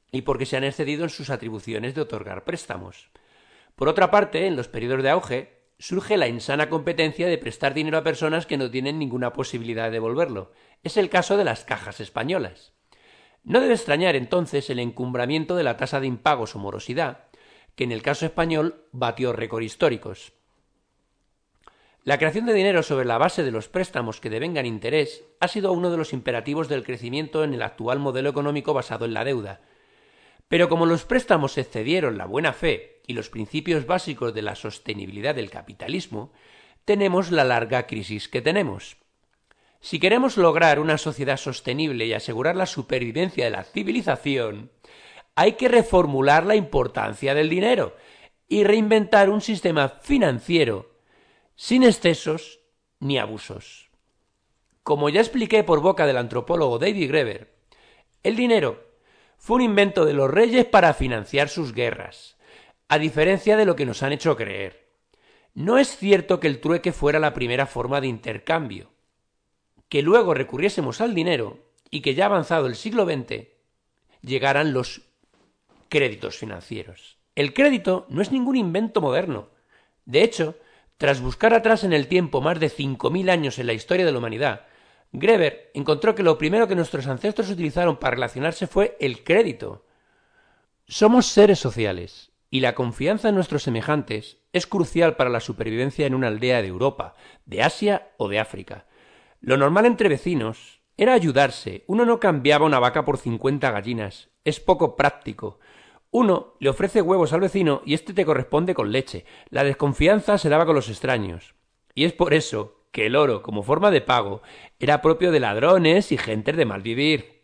y porque se han excedido en sus atribuciones de otorgar préstamos. Por otra parte, en los periodos de auge, surge la insana competencia de prestar dinero a personas que no tienen ninguna posibilidad de devolverlo. Es el caso de las cajas españolas. No debe extrañar entonces el encumbramiento de la tasa de impagos o morosidad, que en el caso español batió récord históricos. La creación de dinero sobre la base de los préstamos que devengan interés ha sido uno de los imperativos del crecimiento en el actual modelo económico basado en la deuda. Pero como los préstamos excedieron la buena fe y los principios básicos de la sostenibilidad del capitalismo, tenemos la larga crisis que tenemos. Si queremos lograr una sociedad sostenible y asegurar la supervivencia de la civilización, hay que reformular la importancia del dinero y reinventar un sistema financiero sin excesos ni abusos. Como ya expliqué por boca del antropólogo David Graeber, el dinero fue un invento de los reyes para financiar sus guerras, a diferencia de lo que nos han hecho creer. No es cierto que el trueque fuera la primera forma de intercambio, que luego recurriésemos al dinero y que ya avanzado el siglo veinte llegaran los créditos financieros. El crédito no es ningún invento moderno. De hecho, tras buscar atrás en el tiempo más de cinco mil años en la historia de la humanidad, Graeber encontró que lo primero que nuestros ancestros utilizaron para relacionarse fue el crédito. Somos seres sociales, y la confianza en nuestros semejantes es crucial para la supervivencia en una aldea de Europa, de Asia o de África. Lo normal entre vecinos era ayudarse. Uno no cambiaba una vaca por cincuenta gallinas. Es poco práctico. Uno le ofrece huevos al vecino y éste te corresponde con leche. La desconfianza se daba con los extraños. Y es por eso que el oro, como forma de pago, era propio de ladrones y gentes de mal vivir.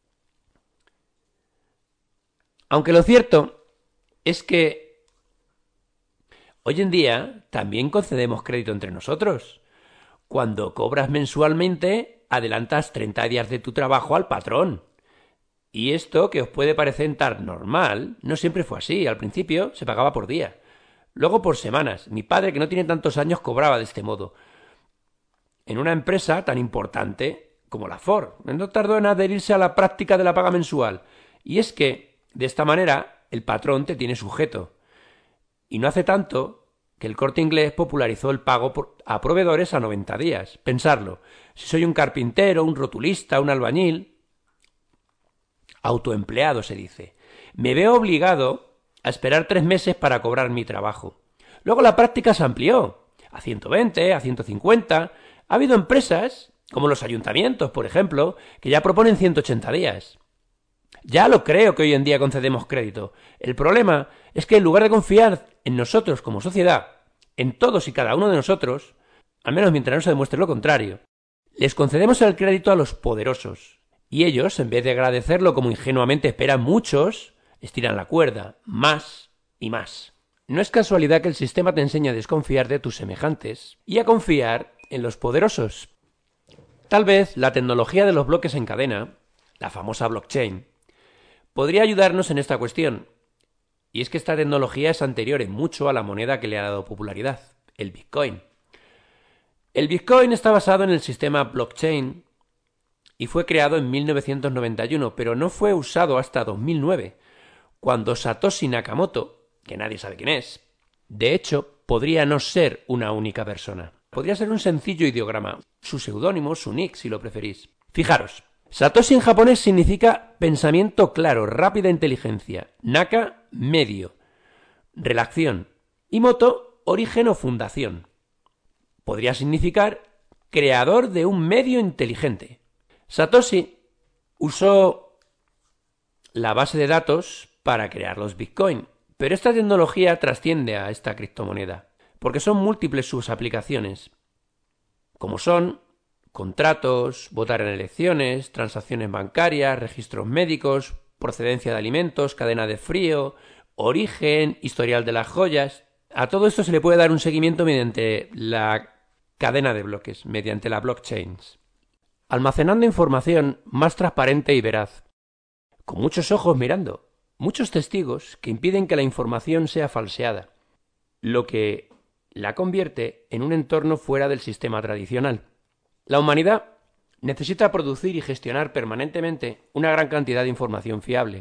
Aunque lo cierto es que hoy en día también concedemos crédito entre nosotros. Cuando cobras mensualmente, adelantas treinta días de tu trabajo al patrón. Y esto, que os puede parecer tan normal, no siempre fue así. Al principio se pagaba por día, luego por semanas. Mi padre, que no tiene tantos años, cobraba de este modo. En una empresa tan importante como la Ford, no tardó en adherirse a la práctica de la paga mensual. Y es que, de esta manera, el patrón te tiene sujeto. Y no hace tanto que el Corte Inglés popularizó el pago por, a proveedores a noventa días. Pensarlo, si soy un carpintero, un rotulista, un albañil, autoempleado se dice, me veo obligado a esperar tres meses para cobrar mi trabajo. Luego la práctica se amplió a ciento veinte, a ciento cincuenta. Ha habido empresas, como los ayuntamientos, por ejemplo, que ya proponen ciento ochenta días. Ya lo creo que hoy en día concedemos crédito. El problema es que en lugar de confiar en nosotros como sociedad, en todos y cada uno de nosotros, al menos mientras no se demuestre lo contrario, les concedemos el crédito a los poderosos. Y ellos, en vez de agradecerlo como ingenuamente esperan muchos, estiran la cuerda, más y más. No es casualidad que el sistema te enseñe a desconfiar de tus semejantes y a confiar en los poderosos. Tal vez la tecnología de los bloques en cadena, la famosa blockchain, podría ayudarnos en esta cuestión. Y es que esta tecnología es anterior en mucho a la moneda que le ha dado popularidad, el Bitcoin. El Bitcoin está basado en el sistema blockchain y fue creado en mil novecientos noventa y uno, pero no fue usado hasta dos mil nueve, cuando Satoshi Nakamoto, que nadie sabe quién es, de hecho, podría no ser una única persona. Podría ser un sencillo ideograma, su seudónimo, su nick, si lo preferís. Fijaros, Satoshi en japonés significa pensamiento claro, rápida inteligencia, Naka, medio, relación, y Moto, origen o fundación. Podría significar creador de un medio inteligente. Satoshi usó la base de datos para crear los Bitcoin, pero esta tecnología trasciende a esta criptomoneda, porque son múltiples sus aplicaciones, como son contratos, votar en elecciones, transacciones bancarias, registros médicos, procedencia de alimentos, cadena de frío, origen, historial de las joyas. A todo esto se le puede dar un seguimiento mediante la cadena de bloques, mediante la blockchain, almacenando información más transparente y veraz, con muchos ojos mirando, muchos testigos que impiden que la información sea falseada, lo que la convierte en un entorno fuera del sistema tradicional. La humanidad necesita producir y gestionar permanentemente una gran cantidad de información fiable.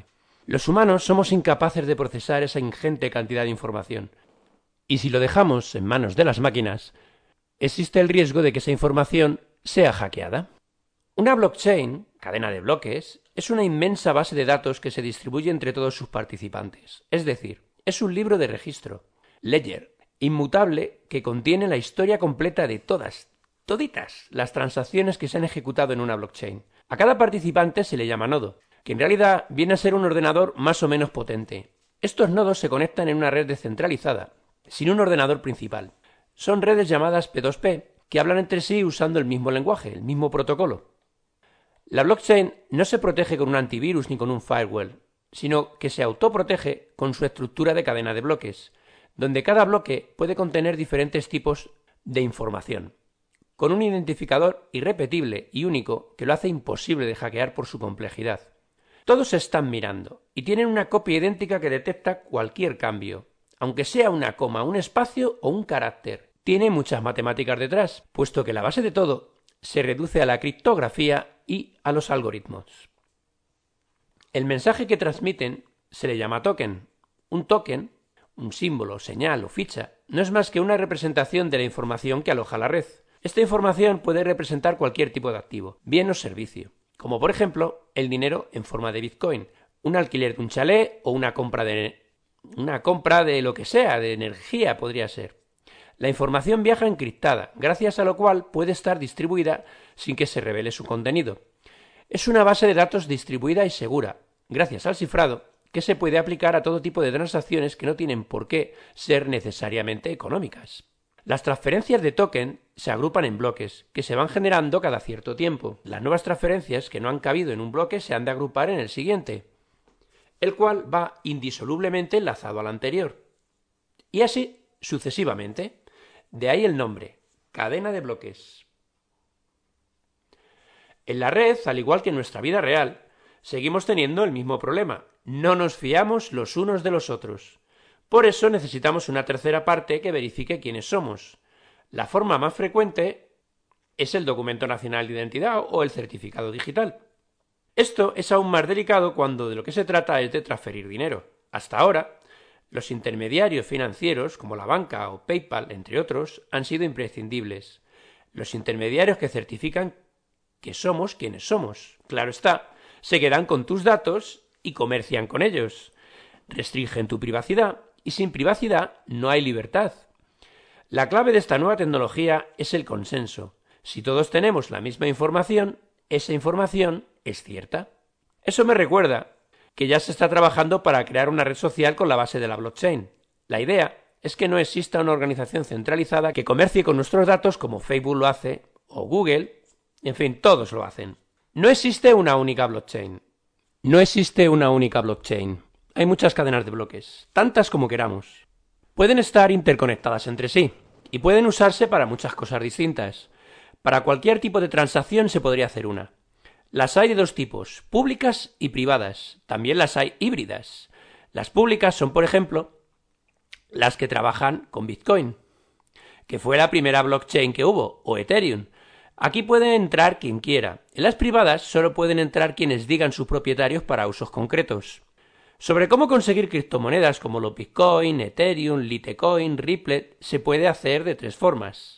Los humanos somos incapaces de procesar esa ingente cantidad de información. Y si lo dejamos en manos de las máquinas, existe el riesgo de que esa información sea hackeada. Una blockchain, cadena de bloques, es una inmensa base de datos que se distribuye entre todos sus participantes. Es decir, es un libro de registro, ledger, inmutable que contiene la historia completa de todas, toditas, las transacciones que se han ejecutado en una blockchain. A cada participante se le llama nodo, que en realidad viene a ser un ordenador más o menos potente. Estos nodos se conectan en una red descentralizada, sin un ordenador principal. Son redes llamadas P dos P, que hablan entre sí usando el mismo lenguaje, el mismo protocolo. La blockchain no se protege con un antivirus ni con un firewall, sino que se autoprotege con su estructura de cadena de bloques, donde cada bloque puede contener diferentes tipos de información, con un identificador irrepetible y único que lo hace imposible de hackear por su complejidad. Todos se están mirando y tienen una copia idéntica que detecta cualquier cambio, aunque sea una coma, un espacio o un carácter. Tiene muchas matemáticas detrás, puesto que la base de todo se reduce a la criptografía y a los algoritmos. El mensaje que transmiten se le llama token. Un token, un símbolo, señal o ficha, no es más que una representación de la información que aloja la red. Esta información puede representar cualquier tipo de activo, bien o servicio, como por ejemplo el dinero en forma de Bitcoin, un alquiler de un chalet o una compra de una compra de lo que sea, de energía podría ser. La información viaja encriptada, gracias a lo cual puede estar distribuida sin que se revele su contenido. Es una base de datos distribuida y segura, gracias al cifrado, que se puede aplicar a todo tipo de transacciones que no tienen por qué ser necesariamente económicas. Las transferencias de token se agrupan en bloques, que se van generando cada cierto tiempo. Las nuevas transferencias que no han cabido en un bloque se han de agrupar en el siguiente, el cual va indisolublemente enlazado al anterior. Y así sucesivamente. De ahí el nombre, cadena de bloques. En la red, al igual que en nuestra vida real, seguimos teniendo el mismo problema. No nos fiamos los unos de los otros. Por eso necesitamos una tercera parte que verifique quiénes somos. La forma más frecuente es el documento nacional de identidad o el certificado digital. Esto es aún más delicado cuando de lo que se trata es de transferir dinero. Hasta ahora, los intermediarios financieros, como la banca o PayPal, entre otros, han sido imprescindibles. Los intermediarios que certifican que somos quienes somos. Claro está, se quedan con tus datos y comercian con ellos. Restringen tu privacidad y sin privacidad no hay libertad. La clave de esta nueva tecnología es el consenso. Si todos tenemos la misma información, esa información es cierta. Eso me recuerda que ya se está trabajando para crear una red social con la base de la blockchain. La idea es que no exista una organización centralizada que comercie con nuestros datos como Facebook lo hace, o Google, en fin, todos lo hacen. No existe una única blockchain. No existe una única blockchain. Hay muchas cadenas de bloques, tantas como queramos. Pueden estar interconectadas entre sí, y pueden usarse para muchas cosas distintas. Para cualquier tipo de transacción se podría hacer una. Las hay de dos tipos, públicas y privadas. También las hay híbridas. Las públicas son, por ejemplo, las que trabajan con Bitcoin, que fue la primera blockchain que hubo, o Ethereum. Aquí puede entrar quien quiera. En las privadas solo pueden entrar quienes digan sus propietarios para usos concretos. Sobre cómo conseguir criptomonedas como los Bitcoin, Ethereum, Litecoin, Ripple, se puede hacer de tres formas.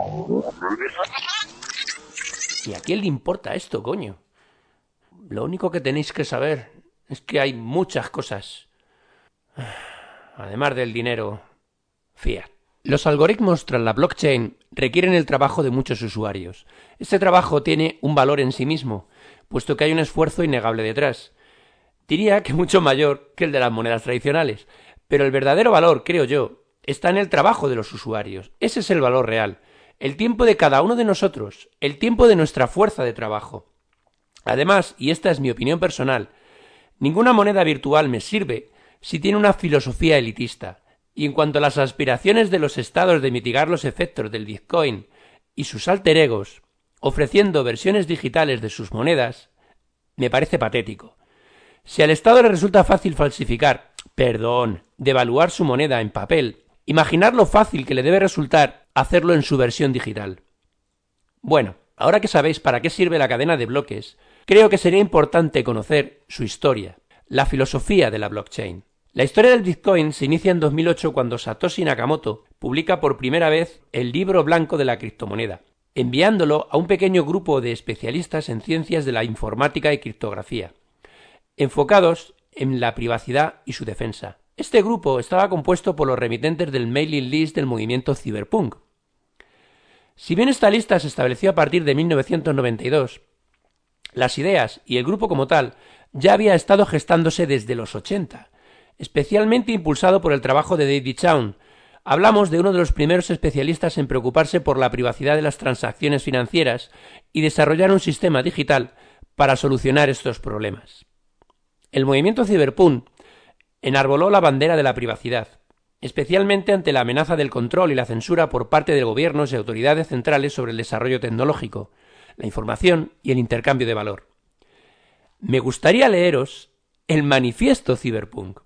¿Y a quién le importa esto, coño? Lo único que tenéis que saber es que hay muchas cosas, además del dinero fiat. Los algoritmos tras la blockchain requieren el trabajo de muchos usuarios. Este trabajo tiene un valor en sí mismo, puesto que hay un esfuerzo innegable detrás. Diría que mucho mayor que el de las monedas tradicionales, pero el verdadero valor, creo yo, está en el trabajo de los usuarios. Ese es el valor real, el tiempo de cada uno de nosotros, el tiempo de nuestra fuerza de trabajo. Además, y esta es mi opinión personal, ninguna moneda virtual me sirve si tiene una filosofía elitista. Y en cuanto a las aspiraciones de los estados de mitigar los efectos del Bitcoin y sus alter egos, ofreciendo versiones digitales de sus monedas, me parece patético. Si al Estado le resulta fácil falsificar, perdón, devaluar su moneda en papel, imaginar lo fácil que le debe resultar hacerlo en su versión digital. Bueno, ahora que sabéis para qué sirve la cadena de bloques, creo que sería importante conocer su historia. la filosofía de la blockchain. La historia del Bitcoin se inicia en dos mil ocho cuando Satoshi Nakamoto publica por primera vez el libro blanco de la criptomoneda, enviándolo a un pequeño grupo de especialistas en ciencias de la informática y criptografía, enfocados en la privacidad y su defensa. Este grupo estaba compuesto por los remitentes del mailing list del movimiento Cyberpunk. Si bien esta lista se estableció a partir de mil novecientos noventa y dos, las ideas y el grupo como tal ya había estado gestándose desde los ochenta, especialmente impulsado por el trabajo de David Chaum. Hablamos de uno de los primeros especialistas en preocuparse por la privacidad de las transacciones financieras y desarrollar un sistema digital para solucionar estos problemas. El movimiento Cyberpunk enarboló la bandera de la privacidad, especialmente ante la amenaza del control y la censura por parte de gobiernos y autoridades centrales sobre el desarrollo tecnológico, la información y el intercambio de valor. Me gustaría leeros el manifiesto Cyberpunk.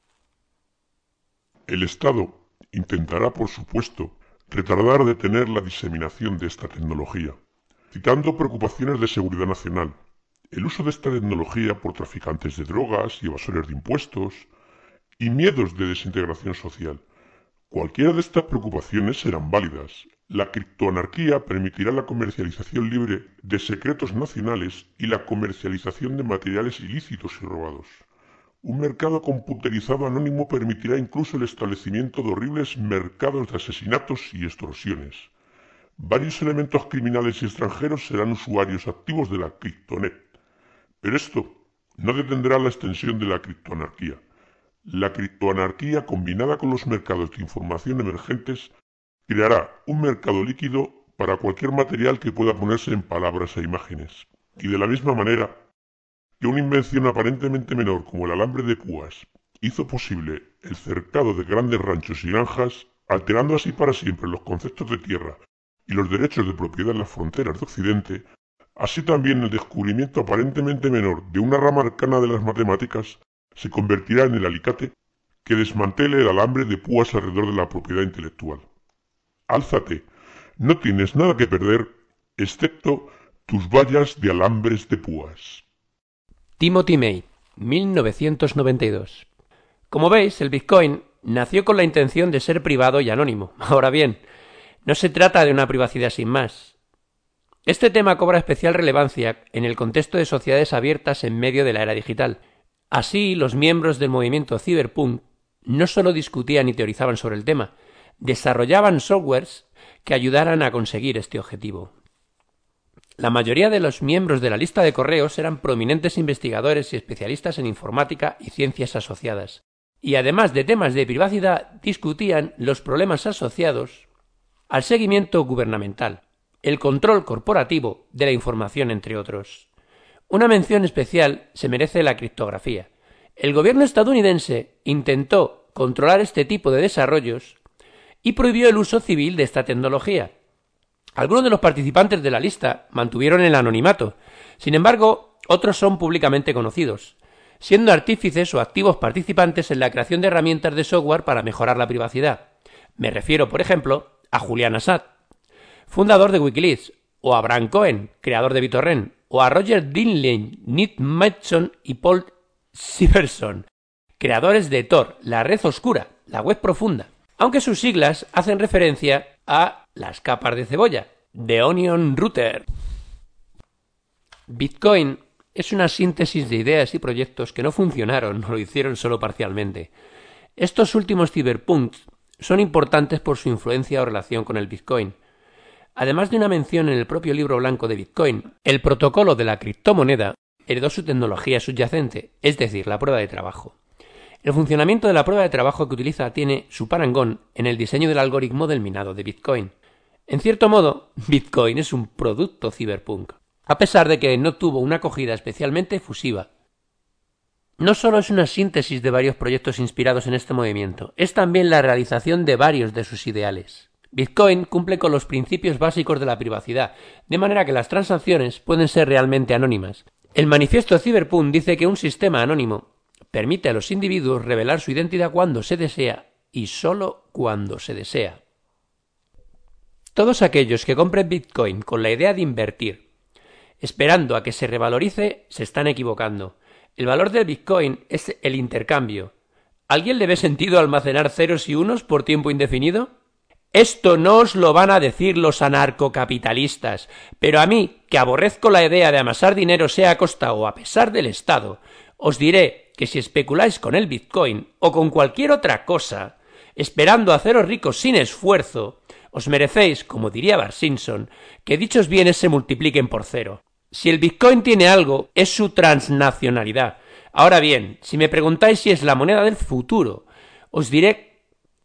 El Estado intentará, por supuesto, retardar o detener la diseminación de esta tecnología, citando preocupaciones de seguridad nacional, el uso de esta tecnología por traficantes de drogas y evasores de impuestos, y miedos de desintegración social. Cualquiera de estas preocupaciones serán válidas. La criptoanarquía permitirá la comercialización libre de secretos nacionales y la comercialización de materiales ilícitos y robados. Un mercado computerizado anónimo permitirá incluso el establecimiento de horribles mercados de asesinatos y extorsiones. Varios elementos criminales y extranjeros serán usuarios activos de la criptonet. Pero esto no detendrá la extensión de la criptoanarquía. La criptoanarquía, combinada con los mercados de información emergentes, creará un mercado líquido para cualquier material que pueda ponerse en palabras e imágenes. Y de la misma manera que una invención aparentemente menor como el alambre de púas hizo posible el cercado de grandes ranchos y granjas, alterando así para siempre los conceptos de tierra y los derechos de propiedad en las fronteras de Occidente, así también el descubrimiento aparentemente menor de una rama arcana de las matemáticas se convertirá en el alicate que desmantele el alambre de púas alrededor de la propiedad intelectual. Álzate, no tienes nada que perder, excepto tus vallas de alambres de púas. Timothy May, mil novecientos noventa y dos. Como veis, el Bitcoin nació con la intención de ser privado y anónimo. Ahora bien, no se trata de una privacidad sin más. Este tema cobra especial relevancia en el contexto de sociedades abiertas en medio de la era digital. Así, los miembros del movimiento Cyberpunk no solo discutían y teorizaban sobre el tema, desarrollaban softwares que ayudaran a conseguir este objetivo. La mayoría de los miembros de la lista de correos eran prominentes investigadores y especialistas en informática y ciencias asociadas, y además de temas de privacidad discutían los problemas asociados al seguimiento gubernamental, el control corporativo de la información, entre otros. Una mención especial se merece la criptografía. El gobierno estadounidense intentó controlar este tipo de desarrollos y prohibió el uso civil de esta tecnología. Algunos de los participantes de la lista mantuvieron el anonimato. Sin embargo, otros son públicamente conocidos, siendo artífices o activos participantes en la creación de herramientas de software para mejorar la privacidad. Me refiero, por ejemplo, a Julian Assange, fundador de Wikileaks, o a Bram Cohen, creador de BitTorrent, o a Roger Dinley, Nick Mason y Paul Siverson, creadores de Tor, la red oscura, la web profunda, aunque sus siglas hacen referencia a las capas de cebolla, The Onion Router. Bitcoin es una síntesis de ideas y proyectos que no funcionaron o lo hicieron solo parcialmente. Estos últimos cyberpunks son importantes por su influencia o relación con el Bitcoin. Además de una mención en el propio libro blanco de Bitcoin, el protocolo de la criptomoneda heredó su tecnología subyacente, es decir, la prueba de trabajo. El funcionamiento de la prueba de trabajo que utiliza tiene su parangón en el diseño del algoritmo del minado de Bitcoin. En cierto modo, Bitcoin es un producto cyberpunk, a pesar de que no tuvo una acogida especialmente efusiva. No solo es una síntesis de varios proyectos inspirados en este movimiento, es también la realización de varios de sus ideales. Bitcoin cumple con los principios básicos de la privacidad, de manera que las transacciones pueden ser realmente anónimas. El manifiesto Cyberpunk dice que un sistema anónimo permite a los individuos revelar su identidad cuando se desea y solo cuando se desea. Todos aquellos que compren Bitcoin con la idea de invertir, esperando a que se revalorice, se están equivocando. El valor del Bitcoin es el intercambio. ¿Alguien le ve sentido almacenar ceros y unos por tiempo indefinido? Esto no os lo van a decir los anarcocapitalistas, pero a mí, que aborrezco la idea de amasar dinero sea a costa o a pesar del Estado, os diré que si especuláis con el Bitcoin o con cualquier otra cosa, esperando haceros ricos sin esfuerzo, os merecéis, como diría Bart Simpson, que dichos bienes se multipliquen por cero. Si el Bitcoin tiene algo, es su transnacionalidad. Ahora bien, si me preguntáis si es la moneda del futuro, os diré,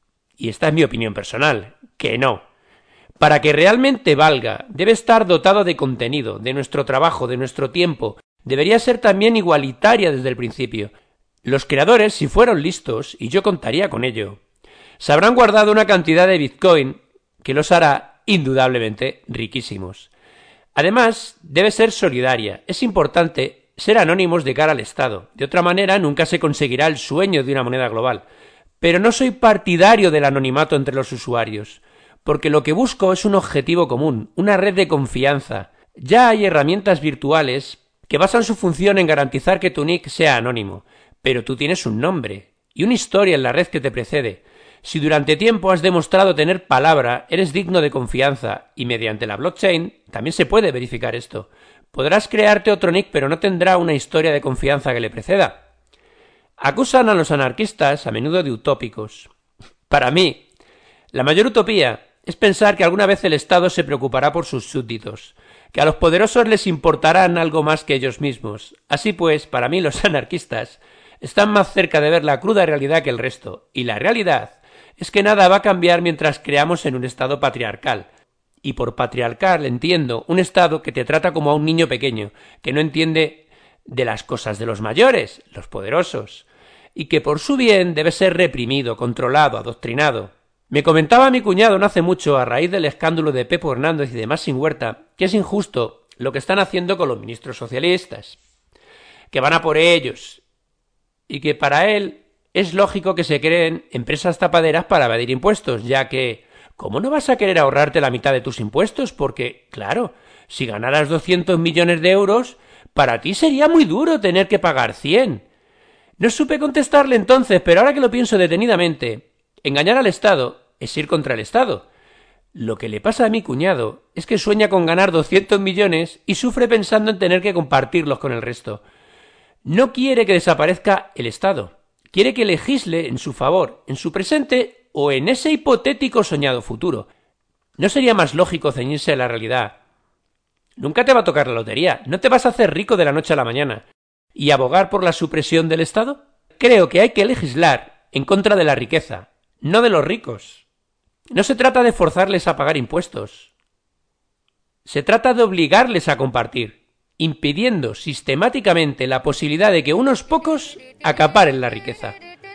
y esta es mi opinión personal, que no. Para que realmente valga, debe estar dotado de contenido, de nuestro trabajo, de nuestro tiempo. Debería ser también igualitaria desde el principio. Los creadores, si fueron listos, y yo contaría con ello, se habrán guardado una cantidad de Bitcoin que los hará indudablemente riquísimos. Además, debe ser solidaria. Es importante ser anónimos de cara al Estado. De otra manera, nunca se conseguirá el sueño de una moneda global. Pero no soy partidario del anonimato entre los usuarios, porque lo que busco es un objetivo común, una red de confianza. Ya hay herramientas virtuales que basan su función en garantizar que tu nick sea anónimo, pero tú tienes un nombre y una historia en la red que te precede. Si durante tiempo has demostrado tener palabra, eres digno de confianza, y mediante la blockchain también se puede verificar esto. Podrás crearte otro nick, pero no tendrá una historia de confianza que le preceda. Acusan a los anarquistas a menudo de utópicos. Para mí, la mayor utopía es pensar que alguna vez el Estado se preocupará por sus súbditos, que a los poderosos les importarán algo más que ellos mismos. Así pues, para mí los anarquistas están más cerca de ver la cruda realidad que el resto, y la realidad es que nada va a cambiar mientras creamos en un Estado patriarcal. Y por patriarcal entiendo un Estado que te trata como a un niño pequeño, que no entiende de las cosas de los mayores, los poderosos, y que por su bien debe ser reprimido, controlado, adoctrinado. Me comentaba mi cuñado no hace mucho, a raíz del escándalo de Pepo Hernández y de Maxim Huerta, que es injusto lo que están haciendo con los ministros socialistas, que van a por ellos, y que para él es lógico que se creen empresas tapaderas para evadir impuestos, ya que ¿cómo no vas a querer ahorrarte la mitad de tus impuestos? Porque, claro, si ganaras doscientos millones de euros, para ti sería muy duro tener que pagar cien. No supe contestarle entonces, pero ahora que lo pienso detenidamente, engañar al Estado es ir contra el Estado. Lo que le pasa a mi cuñado es que sueña con ganar doscientos millones y sufre pensando en tener que compartirlos con el resto. No quiere que desaparezca el Estado. Quiere que legisle en su favor, en su presente o en ese hipotético soñado futuro. ¿No sería más lógico ceñirse a la realidad? Nunca te va a tocar la lotería, no te vas a hacer rico de la noche a la mañana. ¿Y abogar por la supresión del Estado? Creo que hay que legislar en contra de la riqueza, no de los ricos. No se trata de forzarles a pagar impuestos. Se trata de obligarles a compartir, impidiendo sistemáticamente la posibilidad de que unos pocos acaparen la riqueza.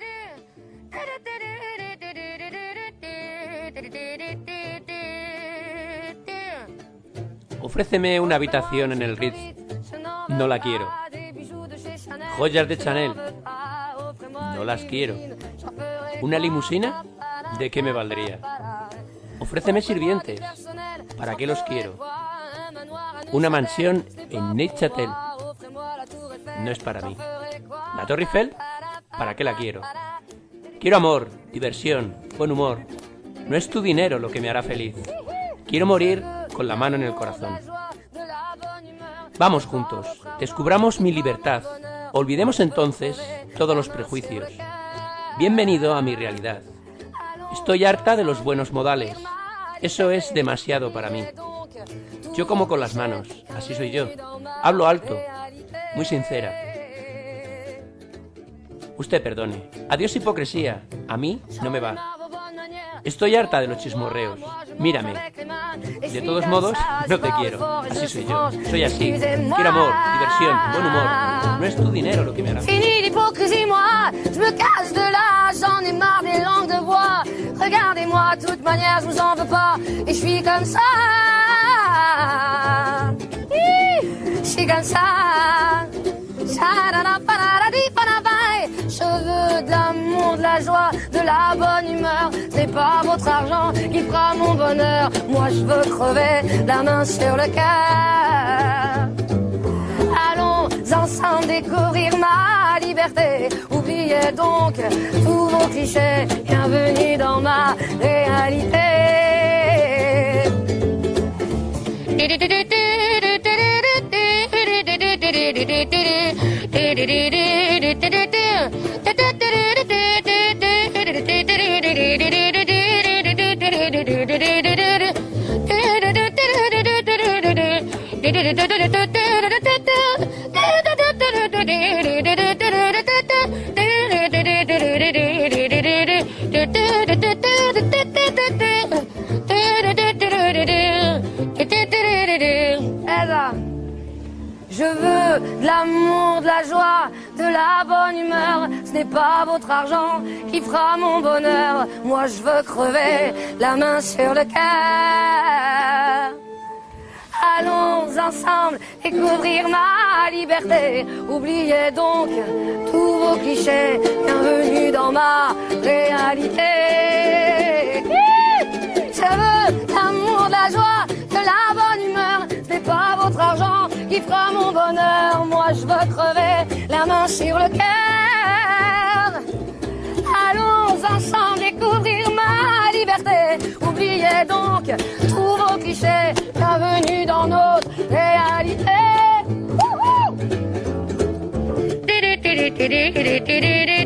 Ofréceme una habitación en el Ritz. No la quiero. Joyas de Chanel. No las quiero. ¿Una limusina? ¿De qué me valdría? Ofréceme sirvientes. ¿Para qué los quiero? Una mansión en Neuchâtel. No es para mí. ¿La Torre Eiffel? ¿Para qué la quiero? Quiero amor, diversión, buen humor. No es tu dinero lo que me hará feliz. Quiero morir con la mano en el corazón. Vamos juntos, descubramos mi libertad. Olvidemos entonces todos los prejuicios. Bienvenido a mi realidad. Estoy harta de los buenos modales. Eso es demasiado para mí. Yo como con las manos, así soy yo. Hablo alto, muy sincera. Usted perdone. Adiós hipocresía. A mí no me va. Estoy harta de los chismorreos. Mírame. De todos modos, no te quiero. Así soy yo. Soy así. Quiero amor, diversión, buen humor. No es tu dinero lo que me hará. Fini l'hypocrisie, moi, je me casse de là, j'en ai marre des langues de bois. Regardez-moi, de toute manière, je vous en veux pas. Et je suis comme ça. Je suis comme ça. Je veux de l'amour, de la joie, de la bonne humeur. C'est pas votre argent qui fera mon bonheur. Moi je veux crever la main sur le cœur. Allons ensemble découvrir ma liberté. Oubliez donc tous vos clichés, bienvenue dans ma réalité. Je veux de l'amour, de la joie, de la bonne humeur. Ce n'est pas votre argent qui fera mon bonheur. Moi je veux crever la main sur le cœur. Allons ensemble découvrir ma liberté. Oubliez donc tous vos clichés. Bienvenue dans ma réalité. Je veux l'amour, de la joie, de la bonne humeur. Ce n'est pas votre argent qui fera mon bonheur. Moi je veux crever la main sur le cœur. Allons ensemble découvrir ma liberté. Oubliez donc tous vos clichés. Bienvenue dans notre réalité.